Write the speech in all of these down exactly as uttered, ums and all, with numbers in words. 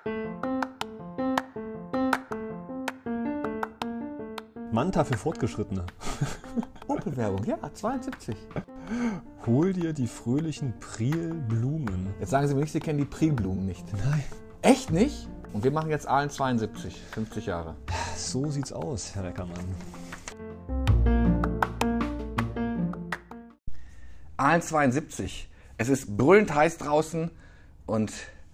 Manta für Fortgeschrittene. Opel-Werbung, ja, zweiundsiebzig. Hol dir die fröhlichen Priel-Blumen. Jetzt sagen Sie mir nicht, Sie kennen die Priel-Blumen nicht. Nein. Echt nicht? Und wir machen jetzt Aalen zweiundsiebzig, fünfzig Jahre. So sieht's aus, Herr Reckermann. Aalen zweiundsiebzig. Es ist brüllend heiß draußen und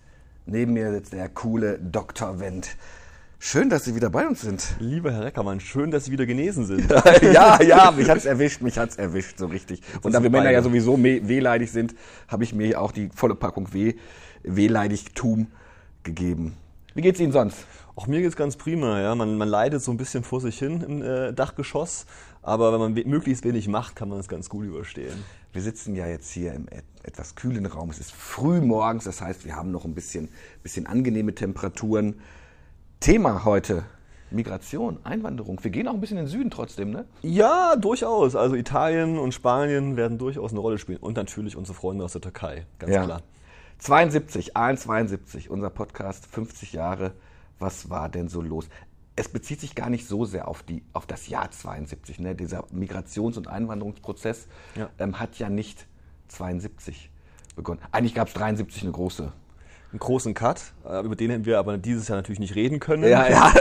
neben mir sitzt der coole Doktor Wendt. Schön, dass Sie wieder bei uns sind. Lieber Herr Reckermann, schön, dass Sie wieder genesen sind. ja, ja, mich hat's erwischt, mich hat's erwischt, so richtig. Und da wir Männer ja sowieso wehleidig sind, habe ich mir auch die volle Packung Weh, Wehleidigtum gegeben. Wie geht's Ihnen sonst? Auch mir geht's ganz prima, ja. Man, man leidet so ein bisschen vor sich hin im äh, Dachgeschoss, aber wenn man we- möglichst wenig macht, kann man es ganz gut überstehen. Wir sitzen ja jetzt hier im et- etwas kühlen Raum. Es ist früh morgens, das heißt, wir haben noch ein bisschen, bisschen angenehme Temperaturen. Thema heute, Migration, Einwanderung. Wir gehen auch ein bisschen in den Süden trotzdem, ne? Ja, durchaus. Also Italien und Spanien werden durchaus eine Rolle spielen. Und natürlich unsere Freunde aus der Türkei, ganz ja. klar. zweiundsiebzig, Aalen zweiundsiebzig, unser Podcast, fünfzig Jahre. Was war denn so los? Es bezieht sich gar nicht so sehr auf, die, auf das Jahr zweiundsiebzig. Ne? Dieser Migrations- und Einwanderungsprozess ja. ähm, hat ja nicht zweiundsiebzig begonnen. Eigentlich gab es dreiundsiebzig eine große. Einen großen Cut, über den wir aber dieses Jahr natürlich nicht reden können. Ja, ja.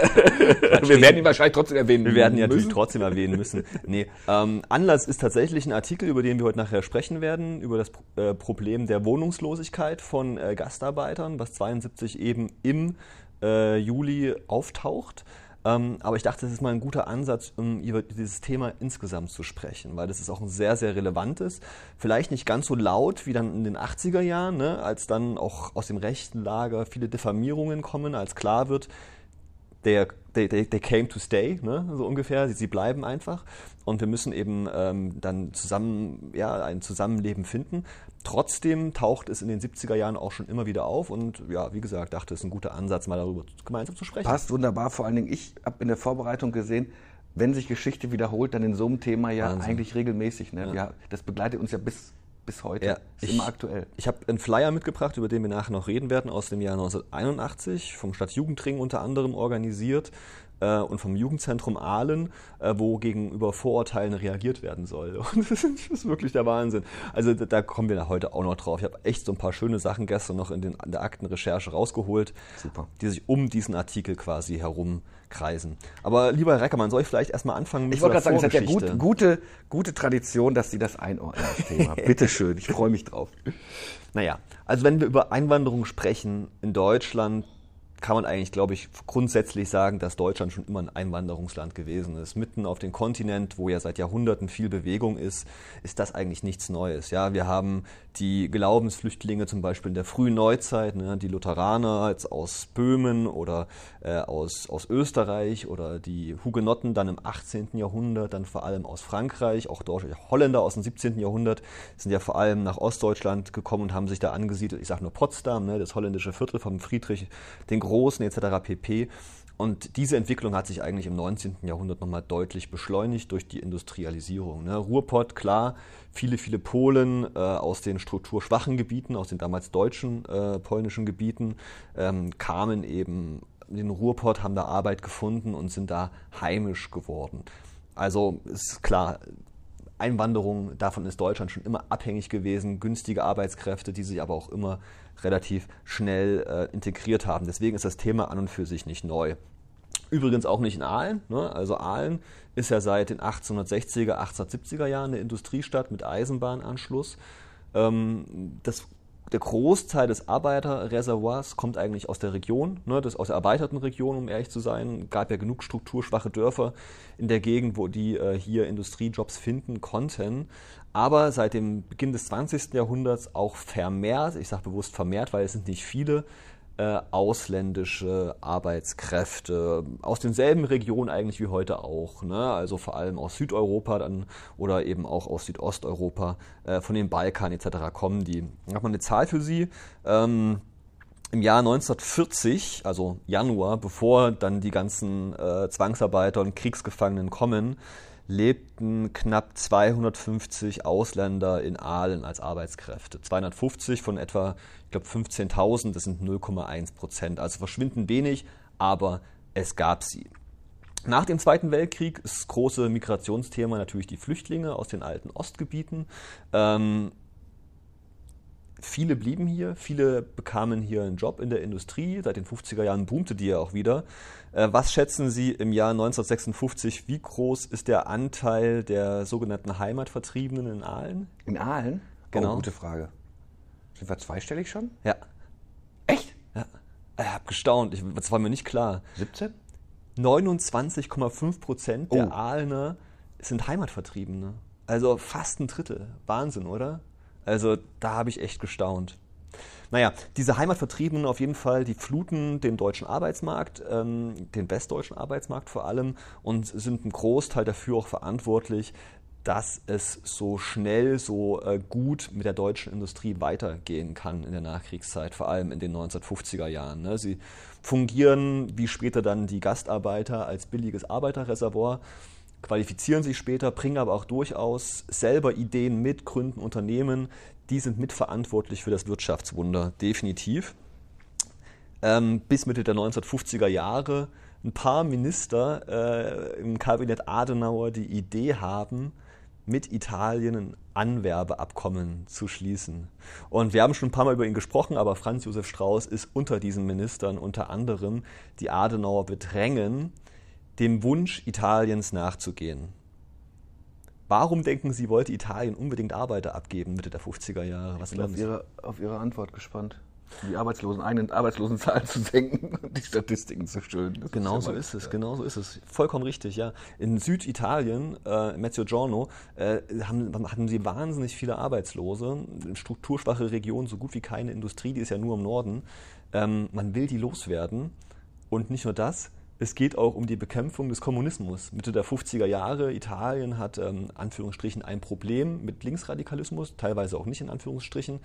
Wir werden ihn wahrscheinlich trotzdem erwähnen Wir werden ihn müssen. natürlich trotzdem erwähnen müssen. Nee, ähm, Anlass ist tatsächlich ein Artikel, über den wir heute nachher sprechen werden, über das äh, Problem der Wohnungslosigkeit von äh, Gastarbeitern, was zweiundsiebzig eben im äh, Juli auftaucht. Ähm, aber ich dachte, das ist mal ein guter Ansatz, um über dieses Thema insgesamt zu sprechen, weil das ist auch ein sehr, sehr relevantes. Vielleicht nicht ganz so laut wie dann in den achtziger Jahren, ne, als dann auch aus dem rechten Lager viele Diffamierungen kommen, als klar wird, they, they, they came to stay, ne, so ungefähr, sie, sie bleiben einfach. Und wir müssen eben ähm, dann zusammen, ja, ein Zusammenleben finden. Trotzdem taucht es in den siebziger Jahren auch schon immer wieder auf und ja, wie gesagt, dachte, es ist ein guter Ansatz, mal darüber gemeinsam zu sprechen. Passt wunderbar, vor allen Dingen, ich habe in der Vorbereitung gesehen, wenn sich Geschichte wiederholt, dann in so einem Thema ja Wahnsinn. Eigentlich regelmäßig. Ne? Ja. Ja, das begleitet uns ja bis, bis heute, ja, ist ich, immer aktuell. Ich habe einen Flyer mitgebracht, über den wir nachher noch reden werden, aus dem Jahr neunzehnhunderteinundachtzig, vom Stadtjugendring unter anderem organisiert. Und vom Jugendzentrum Aalen, wo gegenüber Vorurteilen reagiert werden soll. Und das ist wirklich der Wahnsinn. Also da kommen wir heute auch noch drauf. Ich habe echt so ein paar schöne Sachen gestern noch in, den, in der Aktenrecherche rausgeholt, Super. Die sich um diesen Artikel quasi herumkreisen. Aber lieber Herr Reckermann, soll ich vielleicht erstmal anfangen mit Ich wollte so gerade sagen, es hat ja gut, gute, gute Tradition, dass Sie das einordnen, das Thema. Bitte schön, ich freue mich drauf. Naja, also wenn wir über Einwanderung sprechen in Deutschland, kann man eigentlich, glaube ich, grundsätzlich sagen, dass Deutschland schon immer ein Einwanderungsland gewesen ist. Mitten auf dem Kontinent, wo ja seit Jahrhunderten viel Bewegung ist, ist das eigentlich nichts Neues. Ja, wir haben die Glaubensflüchtlinge zum Beispiel in der frühen Neuzeit, ne, die Lutheraner jetzt aus Böhmen oder äh, aus, aus Österreich oder die Hugenotten dann im achtzehnten Jahrhundert, dann vor allem aus Frankreich, auch Deutsche, Holländer aus dem siebzehnten Jahrhundert sind ja vor allem nach Ostdeutschland gekommen und haben sich da angesiedelt. Ich sage nur Potsdam, ne, das holländische Viertel vom Friedrich den Großen et cetera pp. Und diese Entwicklung hat sich eigentlich im neunzehnten Jahrhundert nochmal deutlich beschleunigt durch die Industrialisierung. Ne? Ruhrpott, klar, viele, viele Polen äh, aus den strukturschwachen Gebieten, aus den damals deutschen, äh, polnischen Gebieten, ähm, kamen eben in den Ruhrpott, haben da Arbeit gefunden und sind da heimisch geworden. Also ist klar, Einwanderung, davon ist Deutschland schon immer abhängig gewesen, günstige Arbeitskräfte, die sich aber auch immer relativ schnell äh, integriert haben. Deswegen ist das Thema an und für sich nicht neu. Übrigens auch nicht in Aalen. Ne? Also Aalen ist ja seit den achtzehnhundertsechziger, achtzehnhundertsiebziger Jahren eine Industriestadt mit Eisenbahnanschluss. Ähm, das Der Großteil des Arbeiterreservoirs kommt eigentlich aus der Region, ne, das aus der erweiterten Region, um ehrlich zu sein. Es gab ja genug strukturschwache Dörfer in der Gegend, wo die äh, hier Industriejobs finden konnten. Aber seit dem Beginn des zwanzigsten Jahrhunderts auch vermehrt, ich sage bewusst vermehrt, weil es sind nicht viele, äh, ausländische Arbeitskräfte aus denselben Regionen eigentlich wie heute auch, ne? Also vor allem aus Südeuropa dann oder eben auch aus Südosteuropa, äh, von den Balkan et cetera kommen die. Da hat man eine Zahl für Sie. Ähm, Im Jahr neunzehnhundertvierzig, also Januar, bevor dann die ganzen äh, Zwangsarbeiter und Kriegsgefangenen kommen, lebten knapp zweihundertfünfzig Ausländer in Aalen als Arbeitskräfte. zweihundertfünfzig von etwa, ich glaube, fünfzehntausend, das sind null Komma eins Prozent. Also verschwindend wenig, aber es gab sie. Nach dem Zweiten Weltkrieg ist das große Migrationsthema natürlich die Flüchtlinge aus den alten Ostgebieten. Ähm, viele blieben hier, viele bekamen hier einen Job in der Industrie. Seit den fünfziger Jahren boomte die ja auch wieder. Äh, was schätzen Sie im Jahr neunzehnhundertsechsundfünfzig, wie groß ist der Anteil der sogenannten Heimatvertriebenen in Aalen? In Aalen? Genau. Oh, gute Frage. Sind wir zweistellig schon? Ja. Echt? Ja. Ich habe gestaunt, ich, das war mir nicht klar. siebzehn? neunundzwanzig Komma fünf Prozent der Oh. Aalener sind Heimatvertriebene. Also fast ein Drittel. Wahnsinn, oder? Also da habe ich echt gestaunt. Naja, diese Heimatvertriebenen auf jeden Fall, die fluten den deutschen Arbeitsmarkt, ähm, den westdeutschen Arbeitsmarkt vor allem, und sind ein Großteil dafür auch verantwortlich, dass es so schnell, so äh, gut mit der deutschen Industrie weitergehen kann in der Nachkriegszeit, vor allem in den neunzehnhundertfünfziger Jahren. Ne? Sie fungieren, wie später dann die Gastarbeiter, als billiges Arbeiterreservoir, qualifizieren sich später, bringen aber auch durchaus selber Ideen mit, gründen Unternehmen, die sind mitverantwortlich für das Wirtschaftswunder, definitiv. Ähm, bis Mitte der neunzehnhundertfünfziger Jahre ein paar Minister äh, im Kabinett Adenauer die Idee haben, mit Italien ein Anwerbeabkommen zu schließen. Und wir haben schon ein paar Mal über ihn gesprochen, aber Franz Josef Strauß ist unter diesen Ministern unter anderem, die Adenauer bedrängen, dem Wunsch Italiens nachzugehen. Warum denken Sie, wollte Italien unbedingt Arbeiter abgeben Mitte der fünfziger Jahre? Was Ich bin glauben auf Sie? Ihre, auf Ihre Antwort gespannt. Die Arbeitslosen, eigenen Arbeitslosenzahlen zu senken und die Statistiken zu stören. Das Genau ja so mal- ist es, genau so ist es. Vollkommen richtig, ja. In Süditalien, äh, Mezzogiorno, äh, haben, hatten sie wahnsinnig viele Arbeitslose, eine strukturschwache Region, so gut wie keine Industrie, die ist ja nur im Norden. Ähm, man will die loswerden, und nicht nur das, es geht auch um die Bekämpfung des Kommunismus. Mitte der fünfziger Jahre, Italien hat ähm, Anführungsstrichen ein Problem mit Linksradikalismus, teilweise auch nicht in Anführungsstrichen.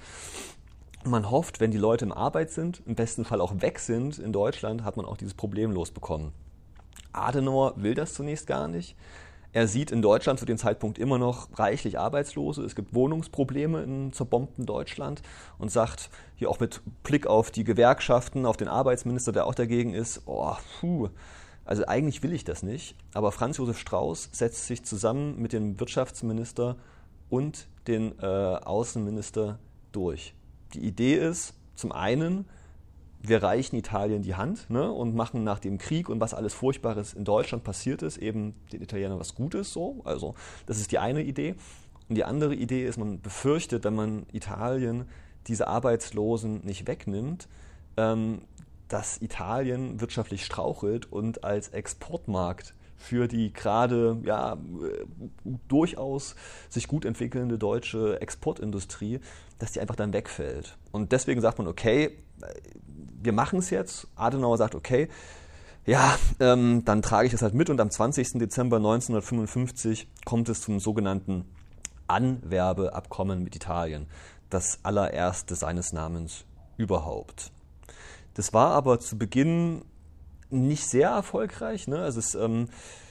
Man hofft, wenn die Leute in Arbeit sind, im besten Fall auch weg sind in Deutschland, hat man auch dieses Problem losbekommen. Adenauer will das zunächst gar nicht. Er sieht in Deutschland zu dem Zeitpunkt immer noch reichlich Arbeitslose. Es gibt Wohnungsprobleme in zerbombten Deutschland, und sagt, hier auch mit Blick auf die Gewerkschaften, auf den Arbeitsminister, der auch dagegen ist, oh, puh, also eigentlich will ich das nicht. Aber Franz Josef Strauß setzt sich zusammen mit dem Wirtschaftsminister und dem äh, Außenminister durch. Die Idee ist zum einen, wir reichen Italien die Hand, ne, und machen nach dem Krieg und was alles Furchtbares in Deutschland passiert ist, eben den Italienern was Gutes. So. Also das ist die eine Idee. Und die andere Idee ist, man befürchtet, wenn man Italien diese Arbeitslosen nicht wegnimmt, ähm, dass Italien wirtschaftlich strauchelt und als Exportmarkt für die gerade ja, durchaus sich gut entwickelnde deutsche Exportindustrie, dass die einfach dann wegfällt. Und deswegen sagt man, okay, wir machen es jetzt. Adenauer sagt, okay, ja, ähm, dann trage ich das halt mit, und am zwanzigsten Dezember neunzehnhundertfünfundfünfzig kommt es zum sogenannten Anwerbeabkommen mit Italien. Das allererste seines Namens überhaupt. Das war aber zu Beginn nicht sehr erfolgreich. Ne? Also es, ähm,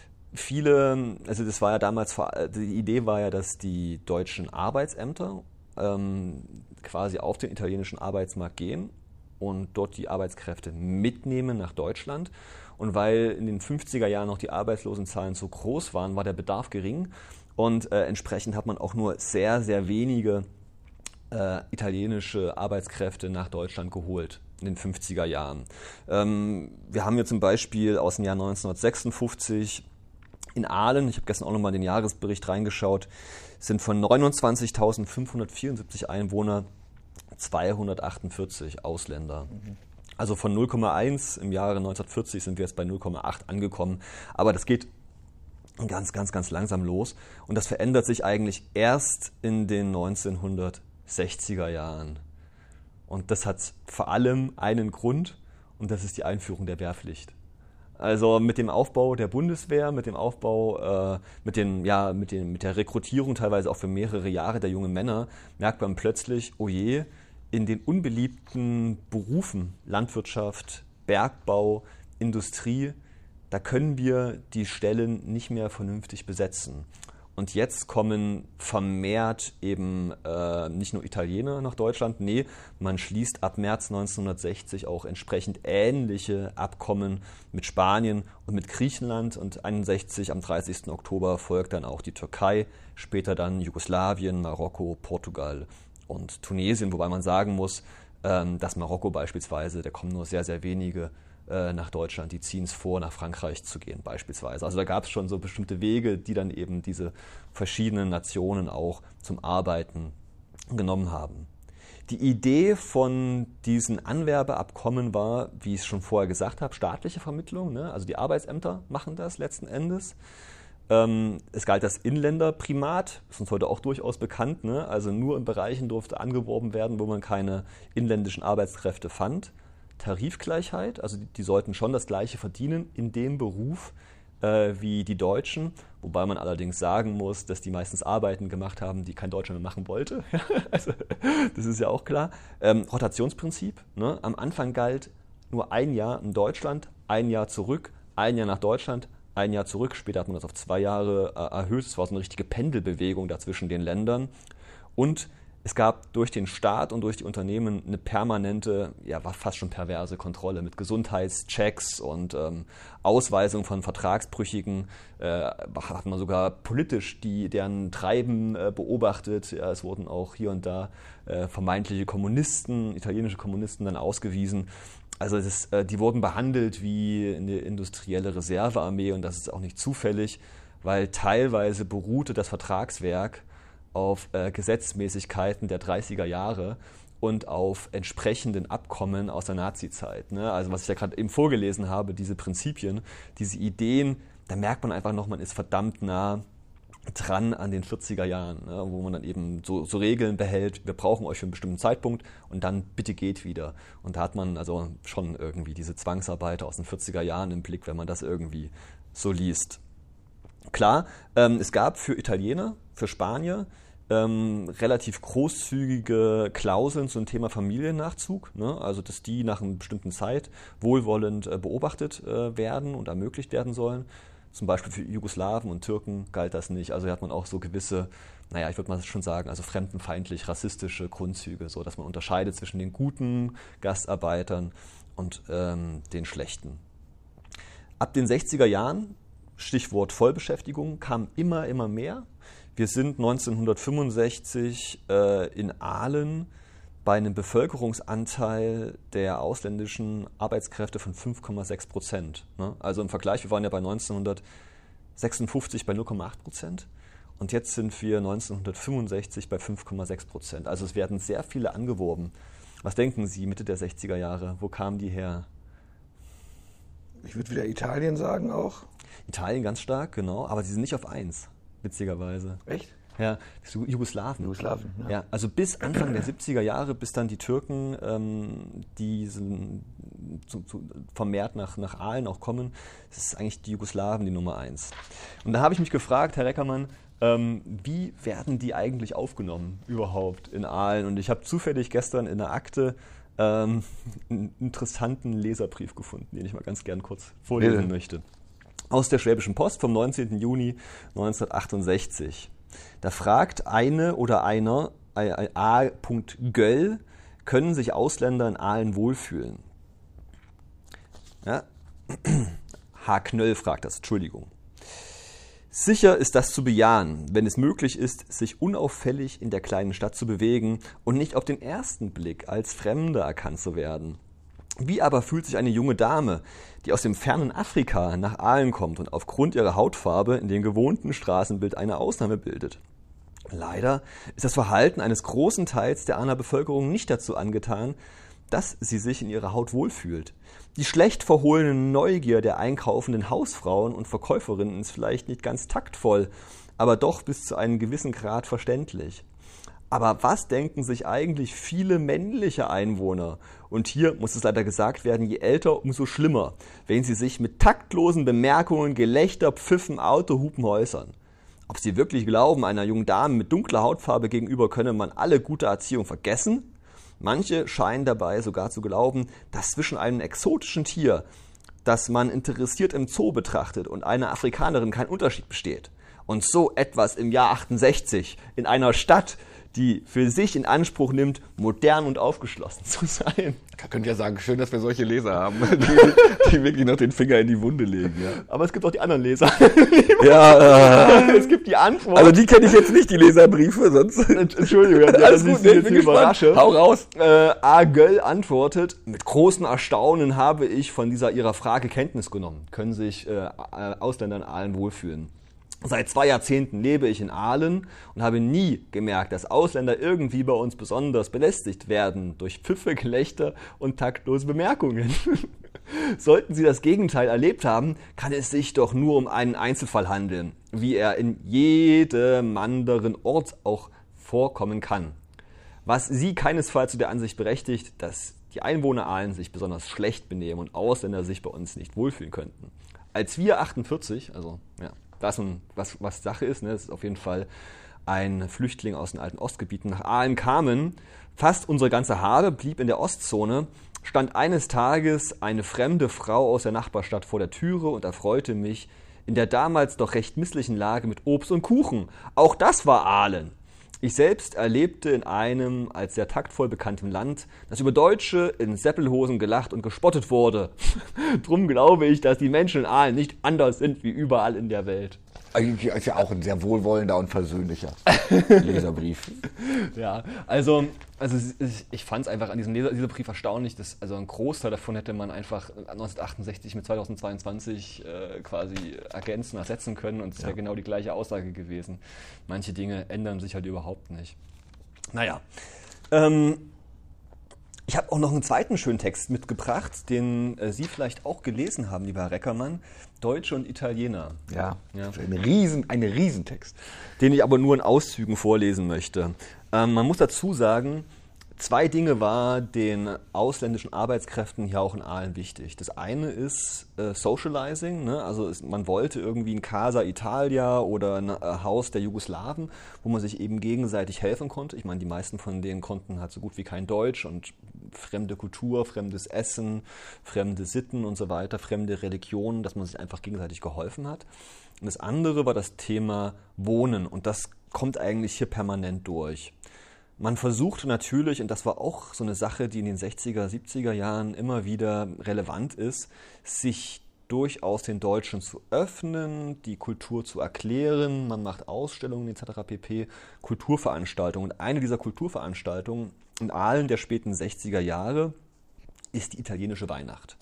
viele, also das war ja damals, die Idee war ja, dass die deutschen Arbeitsämter ähm, quasi auf den italienischen Arbeitsmarkt gehen und dort die Arbeitskräfte mitnehmen nach Deutschland. Und weil in den fünfziger Jahren noch die Arbeitslosenzahlen so groß waren, war der Bedarf gering, und äh, entsprechend hat man auch nur sehr, sehr wenige äh, italienische Arbeitskräfte nach Deutschland geholt in den fünfziger Jahren. Ähm, wir haben hier zum Beispiel aus dem Jahr neunzehnhundertsechsundfünfzig in Aalen, ich habe gestern auch nochmal den Jahresbericht reingeschaut, sind von neunundzwanzigtausendfünfhundertvierundsiebzig Einwohner zweihundertachtundvierzig Ausländer. Mhm. Also von null Komma eins im Jahre neunzehnhundertvierzig sind wir jetzt bei null Komma acht angekommen. Aber das geht ganz, ganz, ganz langsam los. Und das verändert sich eigentlich erst in den neunzehnhundertsechziger Jahren. Und das hat vor allem einen Grund, und das ist die Einführung der Wehrpflicht. Also mit dem Aufbau der Bundeswehr, mit dem Aufbau, äh, mit, den, ja, mit, den, mit der Rekrutierung teilweise auch für mehrere Jahre der jungen Männer, merkt man plötzlich, oh je, in den unbeliebten Berufen, Landwirtschaft, Bergbau, Industrie, da können wir die Stellen nicht mehr vernünftig besetzen. Und jetzt kommen vermehrt eben äh, nicht nur Italiener nach Deutschland, nee, man schließt ab März neunzehnhundertsechzig auch entsprechend ähnliche Abkommen mit Spanien und mit Griechenland. Und einundsechzig am dreißigsten Oktober folgt dann auch die Türkei, später dann Jugoslawien, Marokko, Portugal und Tunesien. Wobei man sagen muss, ähm, dass Marokko beispielsweise, da kommen nur sehr, sehr wenige nach Deutschland, die ziehen es vor, nach Frankreich zu gehen beispielsweise. Also da gab es schon so bestimmte Wege, die dann eben diese verschiedenen Nationen auch zum Arbeiten genommen haben. Die Idee von diesen Anwerbeabkommen war, wie ich es schon vorher gesagt habe, staatliche Vermittlung. Ne? Also die Arbeitsämter machen das letzten Endes. Ähm, es galt das Inländerprimat, ist uns heute auch durchaus bekannt. Ne? Also nur in Bereichen durfte angeworben werden, wo man keine inländischen Arbeitskräfte fand. Tarifgleichheit, also die, die sollten schon das Gleiche verdienen in dem Beruf äh, wie die Deutschen, wobei man allerdings sagen muss, dass die meistens Arbeiten gemacht haben, die kein Deutscher mehr machen wollte. Also, das ist ja auch klar. Ähm, Rotationsprinzip, ne? Am Anfang galt nur ein Jahr in Deutschland, ein Jahr zurück, ein Jahr nach Deutschland, ein Jahr zurück. Später hat man das auf zwei Jahre äh, erhöht. Es war so eine richtige Pendelbewegung da zwischen den Ländern. Und es gab durch den Staat und durch die Unternehmen eine permanente, ja, war fast schon perverse Kontrolle mit Gesundheitschecks und ähm, Ausweisung von Vertragsbrüchigen. Äh, hat man sogar politisch die, deren Treiben äh, beobachtet. Ja, es wurden auch hier und da äh, vermeintliche Kommunisten, italienische Kommunisten dann ausgewiesen. Also das, äh, die wurden behandelt wie eine industrielle Reservearmee und das ist auch nicht zufällig, weil teilweise beruhte das Vertragswerk auf äh, Gesetzmäßigkeiten der dreißiger Jahre und auf entsprechenden Abkommen aus der Nazizeit. Ne? Also was ich ja gerade eben vorgelesen habe, diese Prinzipien, diese Ideen, da merkt man einfach noch, man ist verdammt nah dran an den vierziger Jahren, ne? Wo man dann eben so, so Regeln behält, wir brauchen euch für einen bestimmten Zeitpunkt und dann bitte geht wieder. Und da hat man also schon irgendwie diese Zwangsarbeiter aus den vierziger Jahren im Blick, wenn man das irgendwie so liest. Klar, ähm, es gab für Italiener, für Spanier ähm, relativ großzügige Klauseln zum Thema Familiennachzug, ne? Also dass die nach einer bestimmten Zeit wohlwollend äh, beobachtet äh, werden und ermöglicht werden sollen. Zum Beispiel für Jugoslawen und Türken galt das nicht. Also hier hat man auch so gewisse, naja, ich würde mal schon sagen, also fremdenfeindlich rassistische Grundzüge, so dass man unterscheidet zwischen den guten Gastarbeitern und ähm, den schlechten. Ab den sechziger Jahren, Stichwort Vollbeschäftigung, kam immer, immer mehr. Wir sind neunzehnhundertfünfundsechzig äh, in Aalen bei einem Bevölkerungsanteil der ausländischen Arbeitskräfte von fünf Komma sechs Prozent. Ne? Also im Vergleich, wir waren ja bei neunzehnhundertsechsundfünfzig bei null Komma acht Prozent und jetzt sind wir neunzehnhundertfünfundsechzig bei fünf Komma sechs Prozent. Also es werden sehr viele angeworben. Was denken Sie, Mitte der sechziger Jahre, wo kamen die her? Ich würde wieder Italien sagen auch. Italien ganz stark, genau, aber sie sind nicht auf eins, witzigerweise. Echt? Ja, Jugoslawien. Jugoslawien, ja. Ja, also bis Anfang der siebziger Jahre, bis dann die Türken, ähm, die sind zu, zu, vermehrt nach, nach Aalen auch kommen, das ist eigentlich die Jugoslawen die Nummer eins. Und da habe ich mich gefragt, Herr Reckermann, ähm, wie werden die eigentlich aufgenommen überhaupt in Aalen? Und ich habe zufällig gestern in der Akte ähm, einen interessanten Leserbrief gefunden, den ich mal ganz gern kurz vorlesen Bitte. möchte. Aus der Schwäbischen Post vom neunzehnten Juni neunzehnhundertachtundsechzig. Da fragt eine oder einer, A. Göll, können sich Ausländer in Aalen wohlfühlen? Ja. H. Knöll fragt das, Entschuldigung. Sicher ist das zu bejahen, wenn es möglich ist, sich unauffällig in der kleinen Stadt zu bewegen und nicht auf den ersten Blick als Fremde erkannt zu werden. Wie aber fühlt sich eine junge Dame, die aus dem fernen Afrika nach Aalen kommt und aufgrund ihrer Hautfarbe in dem gewohnten Straßenbild eine Ausnahme bildet? Leider ist das Verhalten eines großen Teils der Aaler Bevölkerung nicht dazu angetan, dass sie sich in ihrer Haut wohlfühlt. Die schlecht verhohlene Neugier der einkaufenden Hausfrauen und Verkäuferinnen ist vielleicht nicht ganz taktvoll, aber doch bis zu einem gewissen Grad verständlich. Aber was denken sich eigentlich viele männliche Einwohner? Und hier muss es leider gesagt werden, je älter, umso schlimmer, wenn sie sich mit taktlosen Bemerkungen, Gelächter, Pfiffen, Autohupen äußern. Ob sie wirklich glauben, einer jungen Dame mit dunkler Hautfarbe gegenüber könne man alle gute Erziehung vergessen? Manche scheinen dabei sogar zu glauben, dass zwischen einem exotischen Tier dass man interessiert im Zoo betrachtet und einer Afrikanerin kein Unterschied besteht. Und so etwas im Jahr achtundsechzig in einer Stadt, die für sich in Anspruch nimmt, modern und aufgeschlossen zu sein. Man könnte ja sagen, schön, dass wir solche Leser haben, die, die wirklich noch den Finger in die Wunde legen. Ja. Aber es gibt auch die anderen Leser. Ja, äh, es gibt die Antwort. Also die kenne ich jetzt nicht, die Leserbriefe, sonst... Entschuldigung, ja, alles dass gut, ich Sie ne, jetzt bin hier gespannt. überrasche. Hau raus. Äh, A. Göll antwortet, mit großem Erstaunen habe ich von dieser Ihrer Frage Kenntnis genommen. Können sich äh, Ausländer in Aalen wohlfühlen? Seit zwei Jahrzehnten lebe ich in Aalen und habe nie gemerkt, dass Ausländer irgendwie bei uns besonders belästigt werden durch Pfiffe, Gelächter und taktlose Bemerkungen. Sollten Sie das Gegenteil erlebt haben, kann es sich doch nur um einen Einzelfall handeln, wie er in jedem anderen Ort auch vorkommen kann. Was Sie keinesfalls zu der Ansicht berechtigt, dass die Einwohner Aalen sich besonders schlecht benehmen und Ausländer sich bei uns nicht wohlfühlen könnten. Als wir achtundvierzig, also ja, das, was, was Sache ist, ne, das ist auf jeden Fall ein Flüchtling aus den alten Ostgebieten, nach Aalen kamen, fast unsere ganze Habe blieb in der Ostzone, stand eines Tages eine fremde Frau aus der Nachbarstadt vor der Türe und erfreute mich in der damals doch recht misslichen Lage mit Obst und Kuchen. Auch das war Aalen. Ich selbst erlebte in einem als sehr taktvoll bekanntem Land, dass über Deutsche in Seppelhosen gelacht und gespottet wurde. Drum glaube ich, dass die Menschen in Aalen nicht anders sind wie überall in der Welt. Eigentlich ist ja auch ein sehr wohlwollender und versöhnlicher Leserbrief. Ja, also, also ich fand es einfach an diesem Leserbrief erstaunlich, dass also ein Großteil davon hätte man einfach neunzehnhundertachtundsechzig mit zweitausendzweiundzwanzig äh, quasi ergänzen, ersetzen können und es wäre ja genau die gleiche Aussage gewesen. Manche Dinge ändern sich halt überhaupt nicht. Naja, ähm, ich habe auch noch einen zweiten schönen Text mitgebracht, den äh, Sie vielleicht auch gelesen haben, lieber Herr Reckermann. Deutsche und Italiener. Ja, ja. Ein Riesen, ein Riesentext. Den ich aber nur in Auszügen vorlesen möchte. Ähm, man muss dazu sagen, zwei Dinge war den ausländischen Arbeitskräften hier auch in Aalen wichtig. Das eine ist äh, Socializing, ne? Also es, man wollte irgendwie ein Casa Italia oder ein äh, Haus der Jugoslawen, wo man sich eben gegenseitig helfen konnte. Ich meine, die meisten von denen konnten halt so gut wie kein Deutsch und fremde Kultur, fremdes Essen, fremde Sitten und so weiter, fremde Religionen, dass man sich einfach gegenseitig geholfen hat. Und das andere war das Thema Wohnen und das kommt eigentlich hier permanent durch. Man versuchte natürlich, und das war auch so eine Sache, die in den sechziger, siebziger Jahren immer wieder relevant ist, sich durchaus den Deutschen zu öffnen, die Kultur zu erklären. Man macht Ausstellungen et cetera pp., Kulturveranstaltungen. Und eine dieser Kulturveranstaltungen in Aalen der späten sechziger Jahre ist die italienische Weihnacht.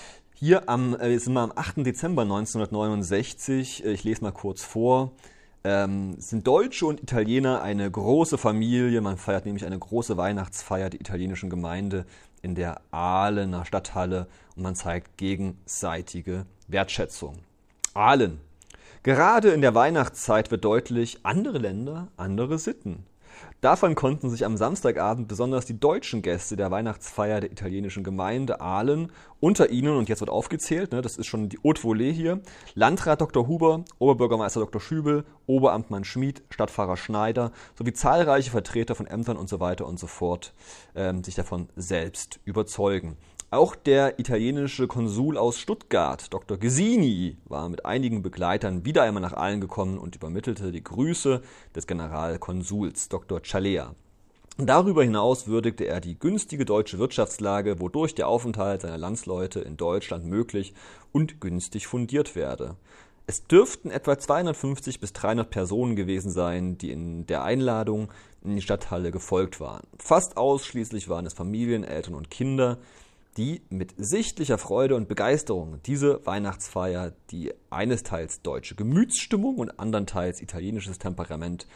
Hier am, äh, sind wir am achten Dezember neunzehnhundertneunundsechzig, äh, ich lese mal kurz vor, ähm, sind Deutsche und Italiener eine große Familie. Man feiert nämlich eine große Weihnachtsfeier der italienischen Gemeinde in der Aalener Stadthalle und man zeigt gegenseitige Wertschätzung. Aalen. Gerade in der Weihnachtszeit wird deutlich, andere Länder, andere Sitten. Davon konnten sich am Samstagabend besonders die deutschen Gäste der Weihnachtsfeier der italienischen Gemeinde Aalen, unter ihnen, und jetzt wird aufgezählt, ne, das ist schon die Haute Volée hier, Landrat Doktor Huber, Oberbürgermeister Doktor Schübel, Oberamtmann Schmid, Stadtpfarrer Schneider sowie zahlreiche Vertreter von Ämtern und so weiter und so fort ähm, sich davon selbst überzeugen. Auch der italienische Konsul aus Stuttgart, Doktor Gesini, war mit einigen Begleitern wieder einmal nach Aalen gekommen und übermittelte die Grüße des Generalkonsuls, Doktor Cialea. Darüber hinaus würdigte er die günstige deutsche Wirtschaftslage, wodurch der Aufenthalt seiner Landsleute in Deutschland möglich und günstig fundiert werde. Es dürften etwa zweihundertfünfzig bis dreihundert Personen gewesen sein, die in der Einladung in die Stadthalle gefolgt waren. Fast ausschließlich waren es Familien, Eltern und Kinder, die mit sichtlicher Freude und Begeisterung diese Weihnachtsfeier, die einesteils deutsche Gemütsstimmung und andernteils italienisches Temperament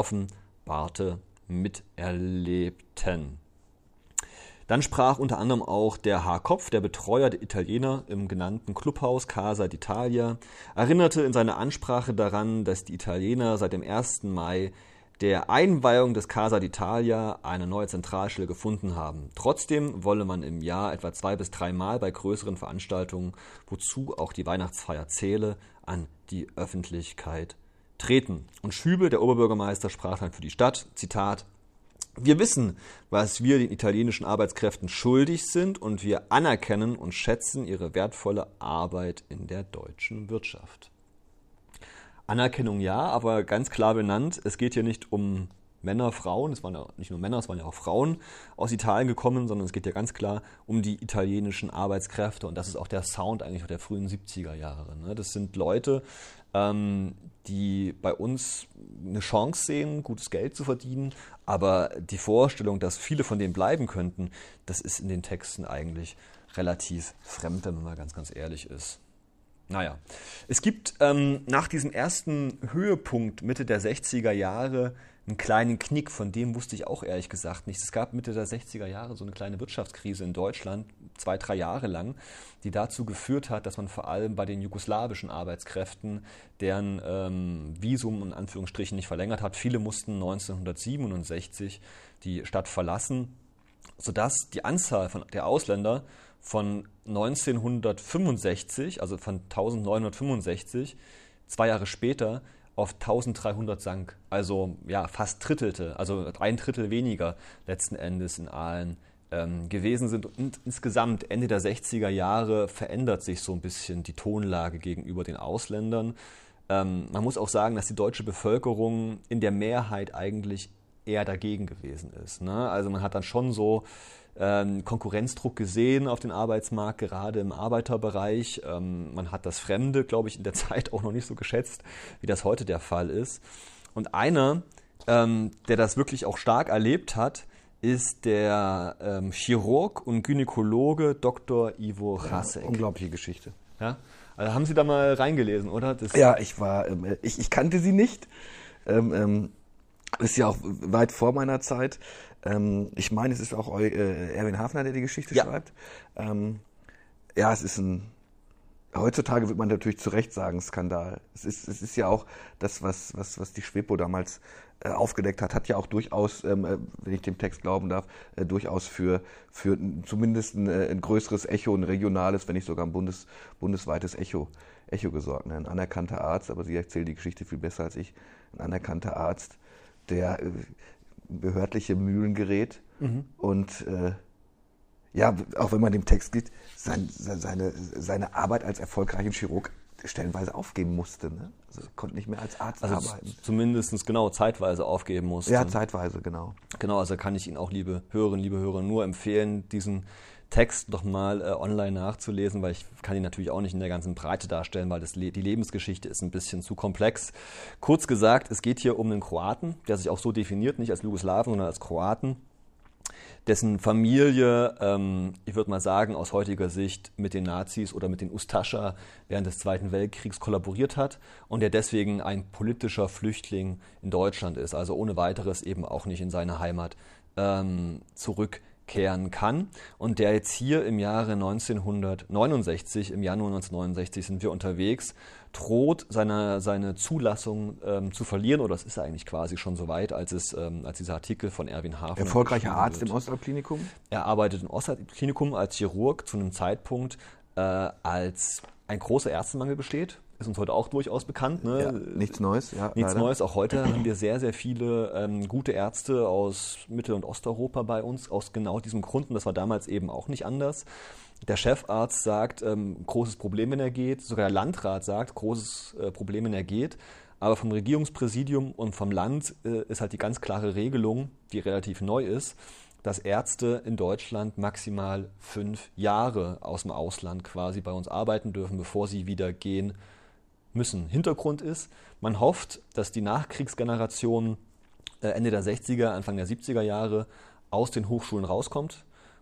offenbarte, miterlebten. Dann sprach unter anderem auch der H. Kopf, der Betreuer der Italiener im genannten Clubhaus Casa d'Italia, erinnerte in seiner Ansprache daran, dass die Italiener seit dem ersten Mai der Einweihung des Casa d'Italia eine neue Zentralstelle gefunden haben. Trotzdem wolle man im Jahr etwa zwei bis dreimal bei größeren Veranstaltungen, wozu auch die Weihnachtsfeier zähle, an die Öffentlichkeit treten. Und Schübel, der Oberbürgermeister, sprach dann für die Stadt, Zitat, Wir wissen, was wir den italienischen Arbeitskräften schuldig sind und wir anerkennen und schätzen ihre wertvolle Arbeit in der deutschen Wirtschaft. Anerkennung ja, aber ganz klar benannt, es geht hier nicht um Männer, Frauen, es waren ja nicht nur Männer, es waren ja auch Frauen aus Italien gekommen, sondern es geht ja ganz klar um die italienischen Arbeitskräfte und das ist auch der Sound eigentlich der frühen siebziger Jahre. Das sind Leute, die bei uns eine Chance sehen, gutes Geld zu verdienen, aber die Vorstellung, dass viele von denen bleiben könnten, das ist in den Texten eigentlich relativ fremd, wenn man mal ganz, ganz ehrlich ist. Naja, es gibt ähm, nach diesem ersten Höhepunkt Mitte der sechziger Jahre einen kleinen Knick, von dem wusste ich auch ehrlich gesagt nichts. Es gab Mitte der sechziger Jahre so eine kleine Wirtschaftskrise in Deutschland, zwei, drei Jahre lang, die dazu geführt hat, dass man vor allem bei den jugoslawischen Arbeitskräften deren ähm, Visum in Anführungsstrichen nicht verlängert hat. Viele mussten neunzehnhundertsiebenundsechzig die Stadt verlassen, sodass die Anzahl von der Ausländer von neunzehnhundertfünfundsechzig, also von eintausendneunhundertfünfundsechzig, zwei Jahre später auf eintausenddreihundert sank. Also ja, fast drittelte, also ein Drittel weniger letzten Endes in Aalen ähm, gewesen sind. Und insgesamt Ende der sechziger Jahre verändert sich so ein bisschen die Tonlage gegenüber den Ausländern. Ähm, man muss auch sagen, dass die deutsche Bevölkerung in der Mehrheit eigentlich eher dagegen gewesen ist. Ne? Also man hat dann schon so ähm, Konkurrenzdruck gesehen auf den Arbeitsmarkt, gerade im Arbeiterbereich. Ähm, man hat das Fremde, glaube ich, in der Zeit auch noch nicht so geschätzt, wie das heute der Fall ist. Und einer, ähm, der das wirklich auch stark erlebt hat, ist der ähm, Chirurg und Gynäkologe Doktor Ivo Hrasek. Ja, unglaubliche Geschichte. Ja? Also haben Sie da mal reingelesen, oder? Das ja, ich war, ähm, ich, ich kannte sie nicht. Ähm, ähm, ist ja auch weit vor meiner Zeit. Ähm, ich meine, es ist auch äh, Erwin Hafner, der die Geschichte ja. schreibt. Ähm, ja, es ist ein, heutzutage wird man natürlich zu Recht sagen, Skandal. Es ist, es ist ja auch das, was, was, was die Schwepo damals äh, aufgedeckt hat, hat ja auch durchaus, ähm, wenn ich dem Text glauben darf, äh, durchaus für, für zumindest ein, äh, ein größeres Echo, ein regionales, wenn nicht sogar ein bundes, bundesweites Echo, Echo gesorgt. Ne? Ein anerkannter Arzt, aber Sie erzählen die Geschichte viel besser als ich, ein anerkannter Arzt, der äh, behördliche Mühlen gerät mhm. und äh, ja, auch wenn man dem Text geht, sein, seine, seine Arbeit als erfolgreicher Chirurg stellenweise aufgeben musste. Ne? Also er konnte nicht mehr als Arzt also arbeiten. Zumindest genau zeitweise aufgeben musste. Ja, zeitweise, genau. Genau, also kann ich Ihnen auch, liebe Hörerinnen, liebe Hörer, nur empfehlen, diesen Text noch mal äh, online nachzulesen, weil ich kann ihn natürlich auch nicht in der ganzen Breite darstellen, weil das Le- die Lebensgeschichte ist ein bisschen zu komplex. Kurz gesagt, es geht hier um einen Kroaten, der sich auch so definiert, nicht als Jugoslawen, sondern als Kroaten, dessen Familie, ähm, ich würde mal sagen, aus heutiger Sicht mit den Nazis oder mit den Ustascha während des Zweiten Weltkriegs kollaboriert hat und der deswegen ein politischer Flüchtling in Deutschland ist, also ohne weiteres eben auch nicht in seine Heimat ähm, zurückkehren kann. Und der jetzt hier im Jahre neunzehnhundertneunundsechzig, im Januar neunzehnhundertneunundsechzig sind wir unterwegs, droht seine, seine Zulassung ähm, zu verlieren, oder es ist eigentlich quasi schon so weit, als, es, ähm, als dieser Artikel von Erwin Hafner. Erfolgreicher Arzt im Ostalb-Klinikum? Er arbeitet im Ostalb-Klinikum als Chirurg zu einem Zeitpunkt, äh, als ein großer Ärztemangel besteht. Ist uns heute auch durchaus bekannt. Ne? Ja, nichts Neues. Ja, nichts leider. Neues. Auch heute haben wir sehr, sehr viele ähm, gute Ärzte aus Mittel- und Osteuropa bei uns, aus genau diesem Grund. Und das war damals eben auch nicht anders. Der Chefarzt sagt, ähm, großes Problem, wenn er geht. Sogar der Landrat sagt, großes äh, Problem, wenn er geht. Aber vom Regierungspräsidium und vom Land äh, ist halt die ganz klare Regelung, die relativ neu ist, dass Ärzte in Deutschland maximal fünf Jahre aus dem Ausland quasi bei uns arbeiten dürfen, bevor sie wieder gehen müssen. Hintergrund ist, man hofft, dass die Nachkriegsgeneration äh, Ende der sechziger, Anfang der siebziger Jahre aus den Hochschulen rauskommt.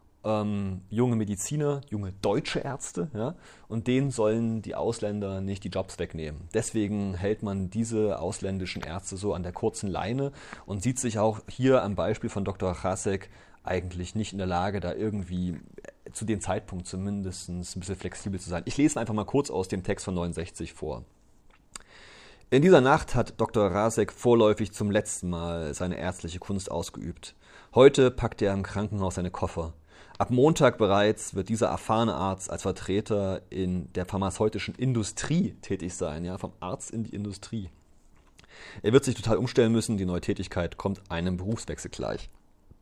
Ähm, junge Mediziner, junge deutsche Ärzte, ja, und denen sollen die Ausländer nicht die Jobs wegnehmen. Deswegen hält man diese ausländischen Ärzte so an der kurzen Leine und sieht sich auch hier am Beispiel von Doktor Hrasek eigentlich nicht in der Lage, da irgendwie zu dem Zeitpunkt zumindest ein bisschen flexibel zu sein. Ich lese einfach mal kurz aus dem Text von neunundsechzig vor. In dieser Nacht hat Doktor Hrasek vorläufig zum letzten Mal seine ärztliche Kunst ausgeübt. Heute packt er im Krankenhaus seine Koffer. Ab Montag bereits wird dieser erfahrene Arzt als Vertreter in der pharmazeutischen Industrie tätig sein, ja, vom Arzt in die Industrie. Er wird sich total umstellen müssen, die neue Tätigkeit kommt einem Berufswechsel gleich.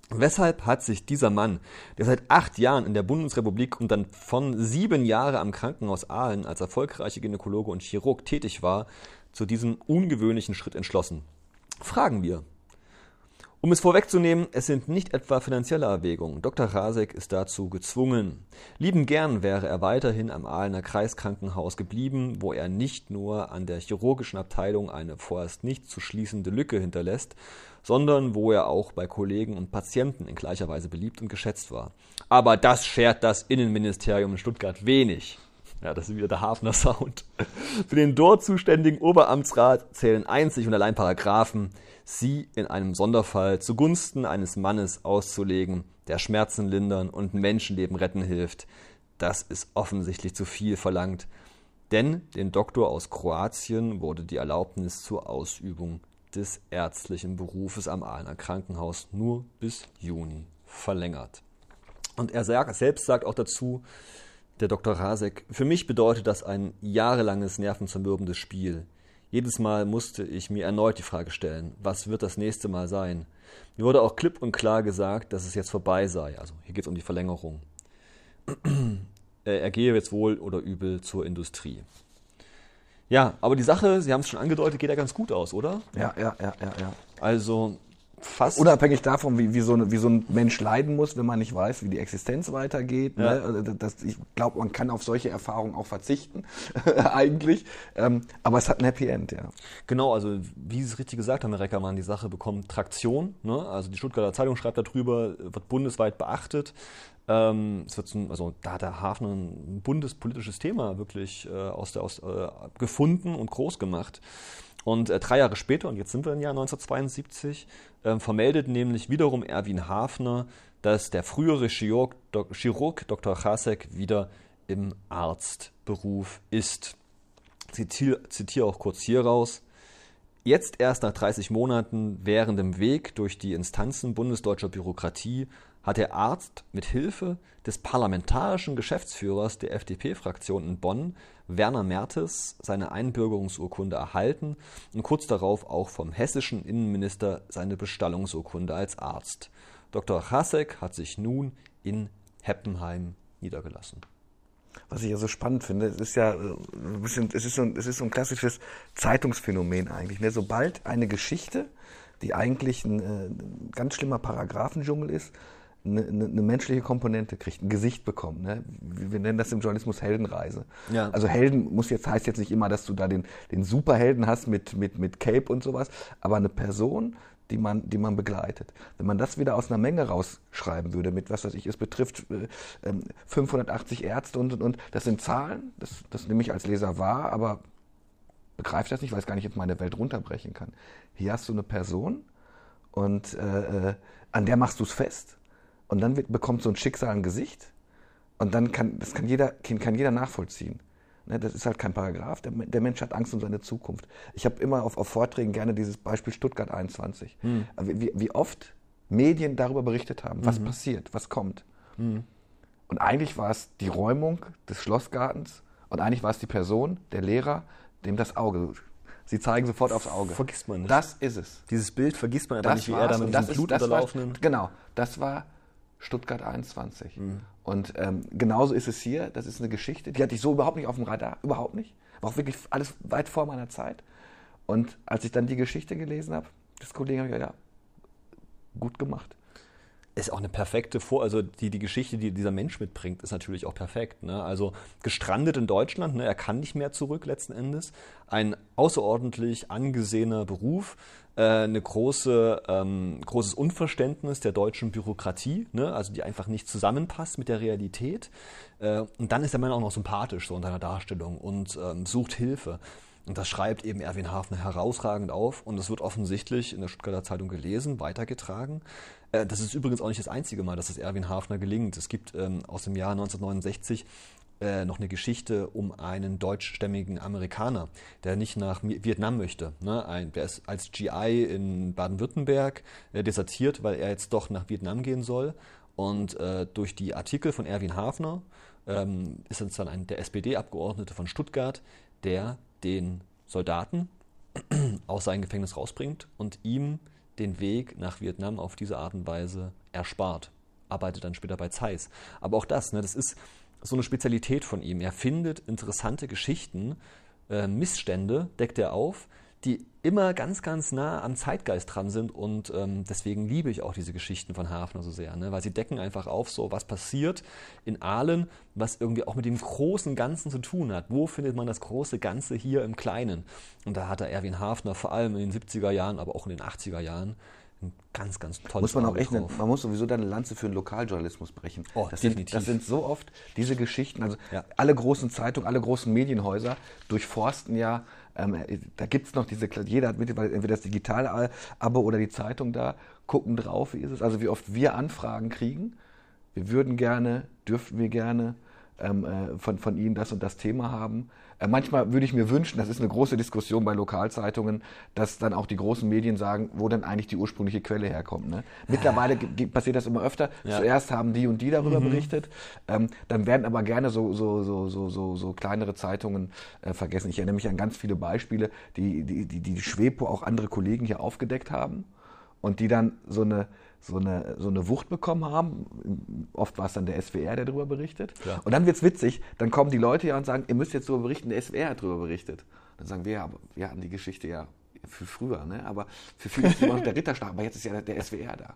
Weshalb hat sich dieser Mann, der seit acht Jahren in der Bundesrepublik und dann von sieben Jahren am Krankenhaus Aalen als erfolgreicher Gynäkologe und Chirurg tätig war, zu diesem ungewöhnlichen Schritt entschlossen? Fragen wir. Um es vorwegzunehmen, es sind nicht etwa finanzielle Erwägungen. Doktor Rasek ist dazu gezwungen. Lieben gern wäre er weiterhin am Aalener Kreiskrankenhaus geblieben, wo er nicht nur an der chirurgischen Abteilung eine vorerst nicht zu schließende Lücke hinterlässt, sondern wo er auch bei Kollegen und Patienten in gleicher Weise beliebt und geschätzt war. Aber das schert das Innenministerium in Stuttgart wenig. Ja, das ist wieder der Hafner Sound. Für den dort zuständigen Oberamtsrat zählen einzig und allein Paragraphen, sie in einem Sonderfall zugunsten eines Mannes auszulegen, der Schmerzen lindern und Menschenleben retten hilft. Das ist offensichtlich zu viel verlangt, denn dem Doktor aus Kroatien wurde die Erlaubnis zur Ausübung des ärztlichen Berufes am Aalener Krankenhaus nur bis Juni verlängert. Und er sagt, selbst sagt auch dazu, der Doktor Rasek, für mich bedeutet das ein jahrelanges nervenzermürbendes Spiel. Jedes Mal musste ich mir erneut die Frage stellen, was wird das nächste Mal sein? Mir wurde auch klipp und klar gesagt, dass es jetzt vorbei sei. Also hier geht es um die Verlängerung. Er gehe jetzt wohl oder übel zur Industrie. Ja, aber die Sache, Sie haben es schon angedeutet, geht ja ganz gut aus, oder? Ja, ja, ja, ja, ja. Also fast. Unabhängig davon, wie, wie, so eine, wie so ein Mensch leiden muss, wenn man nicht weiß, wie die Existenz weitergeht. Ja. Ne? Das, ich glaube, man kann auf solche Erfahrungen auch verzichten, eigentlich. Ähm, aber es hat ein Happy End, ja. Genau, also wie Sie es richtig gesagt haben, Herr Reckermann, die Sache bekommt Traktion. Ne? Also die Stuttgarter Zeitung schreibt darüber, wird bundesweit beachtet. Ähm, es wird zum, also da hat der Hafner ein bundespolitisches Thema wirklich äh, aus der, aus, äh, gefunden und groß gemacht. Und äh, drei Jahre später, und jetzt sind wir im Jahr neunzehnhundertzweiundsiebzig, äh, vermeldet nämlich wiederum Erwin Hafner, dass der frühere Chirurg, Dok- Chirurg Doktor Rasek wieder im Arztberuf ist. Ich zitiere auch kurz hier raus. Jetzt erst nach dreißig Monaten während dem Weg durch die Instanzen bundesdeutscher Bürokratie hat der Arzt mit Hilfe des parlamentarischen Geschäftsführers der F D P-Fraktion in Bonn, Werner Mertes, seine Einbürgerungsurkunde erhalten und kurz darauf auch vom hessischen Innenminister seine Bestallungsurkunde als Arzt. Doktor Rasek hat sich nun in Heppenheim niedergelassen. Was ich ja so spannend finde, es ist ja ein bisschen, es ist so ein, es ist so ein klassisches Zeitungsphänomen eigentlich. Ne? Sobald eine Geschichte, die eigentlich ein, ein ganz schlimmer Paragraphendschungel ist, eine, eine menschliche Komponente kriegt, ein Gesicht bekommt. Ne? Wir nennen das im Journalismus Heldenreise. Ja. Also Helden muss jetzt, heißt jetzt nicht immer, dass du da den, den Superhelden hast mit, mit, mit Cape und sowas, aber eine Person, die man, die man begleitet. Wenn man das wieder aus einer Menge rausschreiben würde, mit was weiß ich, es betrifft äh, fünfhundertachtzig Ärzte und, und, und, das sind Zahlen, das, das nehme ich als Leser wahr, aber begreife das nicht, weil es gar nicht jetzt meine Welt runterbrechen kann. Hier hast du eine Person und äh, an der machst du es fest und dann wird, bekommt so ein Schicksal ein Gesicht und dann kann, das kann jeder, kann jeder nachvollziehen. Das ist halt kein Paragraph. Der, der Mensch hat Angst um seine Zukunft. Ich habe immer auf, auf Vorträgen gerne dieses Beispiel Stuttgart einundzwanzig. Hm. Wie, wie oft Medien darüber berichtet haben, was mhm. passiert, was kommt. Mhm. Und eigentlich war es die Räumung des Schlossgartens und eigentlich war es die Person, der Lehrer, dem das Auge. Sie zeigen sofort aufs Auge. Vergisst man nicht. Das ist es. Dieses Bild vergisst man einfach das nicht, wie er da mit diesem Blutunterlaufenden. Genau, das war Stuttgart einundzwanzig. Mhm. Und ähm, genauso ist es hier. Das ist eine Geschichte, die hatte ich so überhaupt nicht auf dem Radar. Überhaupt nicht. War auch wirklich alles weit vor meiner Zeit. Und als ich dann die Geschichte gelesen habe, des Kollegen, habe ich gesagt, ja, gut gemacht. Ist auch eine perfekte Vor-, also die, die Geschichte, die dieser Mensch mitbringt, ist natürlich auch perfekt. Ne? Also gestrandet in Deutschland, ne? Er kann nicht mehr zurück letzten Endes. Ein außerordentlich angesehener Beruf, äh, eine große, ähm, großes Unverständnis der deutschen Bürokratie, ne? Also die einfach nicht zusammenpasst mit der Realität. Äh, und dann ist der Mann auch noch sympathisch so in seiner Darstellung und ähm, sucht Hilfe. Und das schreibt eben Erwin Hafner herausragend auf und das wird offensichtlich in der Stuttgarter Zeitung gelesen, weitergetragen. Äh, das ist übrigens auch nicht das einzige Mal, dass es Erwin Hafner gelingt. Es gibt ähm, aus dem Jahr neunzehnhundertneunundsechzig äh, noch eine Geschichte um einen deutschstämmigen Amerikaner, der nicht nach Vietnam möchte. Ne? Ein, der ist als G I in Baden-Württemberg äh, desertiert, weil er jetzt doch nach Vietnam gehen soll. Und äh, durch die Artikel von Erwin Hafner ähm, ist es dann ein, der S P D-Abgeordnete von Stuttgart, der den Soldaten aus seinem Gefängnis rausbringt und ihm den Weg nach Vietnam auf diese Art und Weise erspart. Arbeitet dann später bei Zeiss. Aber auch das, ne, das ist so eine Spezialität von ihm. Er findet interessante Geschichten, äh, Missstände deckt er auf, die immer ganz, ganz nah am Zeitgeist dran sind und ähm, deswegen liebe ich auch diese Geschichten von Hafner so sehr, ne? Weil sie decken einfach auf, so was passiert in Aalen, was irgendwie auch mit dem großen Ganzen zu tun hat. Wo findet man das große Ganze hier im Kleinen? Und da hat er Erwin Hafner vor allem in den siebziger Jahren, aber auch in den achtziger Jahren ein ganz, ganz tolles muss man auch echt, drauf. Eine, man muss sowieso dann eine Lanze für den Lokaljournalismus brechen. Oh, das, definitiv. sind, das sind so oft diese Geschichten, also Ja. alle großen Zeitungen, alle großen Medienhäuser durchforsten ja, ähm, da gibt es noch diese, jeder hat mittlerweile entweder das Digital-Abo oder die Zeitung da, gucken drauf, wie ist es, also wie oft wir Anfragen kriegen, wir würden gerne, dürften wir gerne ähm, äh, von, von Ihnen das und das Thema haben. Äh, manchmal würde ich mir wünschen, das ist eine große Diskussion bei Lokalzeitungen, dass dann auch die großen Medien sagen, wo denn eigentlich die ursprüngliche Quelle herkommt. Ne? Mittlerweile g- passiert das immer öfter. Ja. Zuerst haben die und die darüber mhm. berichtet, ähm, dann werden aber gerne so, so, so, so, so, so kleinere Zeitungen äh, vergessen. Ich erinnere mich an ganz viele Beispiele, die die, die, die Schwepo auch andere Kollegen hier aufgedeckt haben und die dann so eine so eine, so eine Wucht bekommen haben. Oft war es dann der S W R, der darüber berichtet. Ja. Und dann wird's witzig, dann kommen die Leute ja und sagen, ihr müsst jetzt darüber berichten, der S W R hat darüber berichtet. Dann sagen wir, ja, aber wir hatten die Geschichte ja für früher, ne? Aber für viele ist immer noch der Ritterschlag, aber jetzt ist ja der S W R da.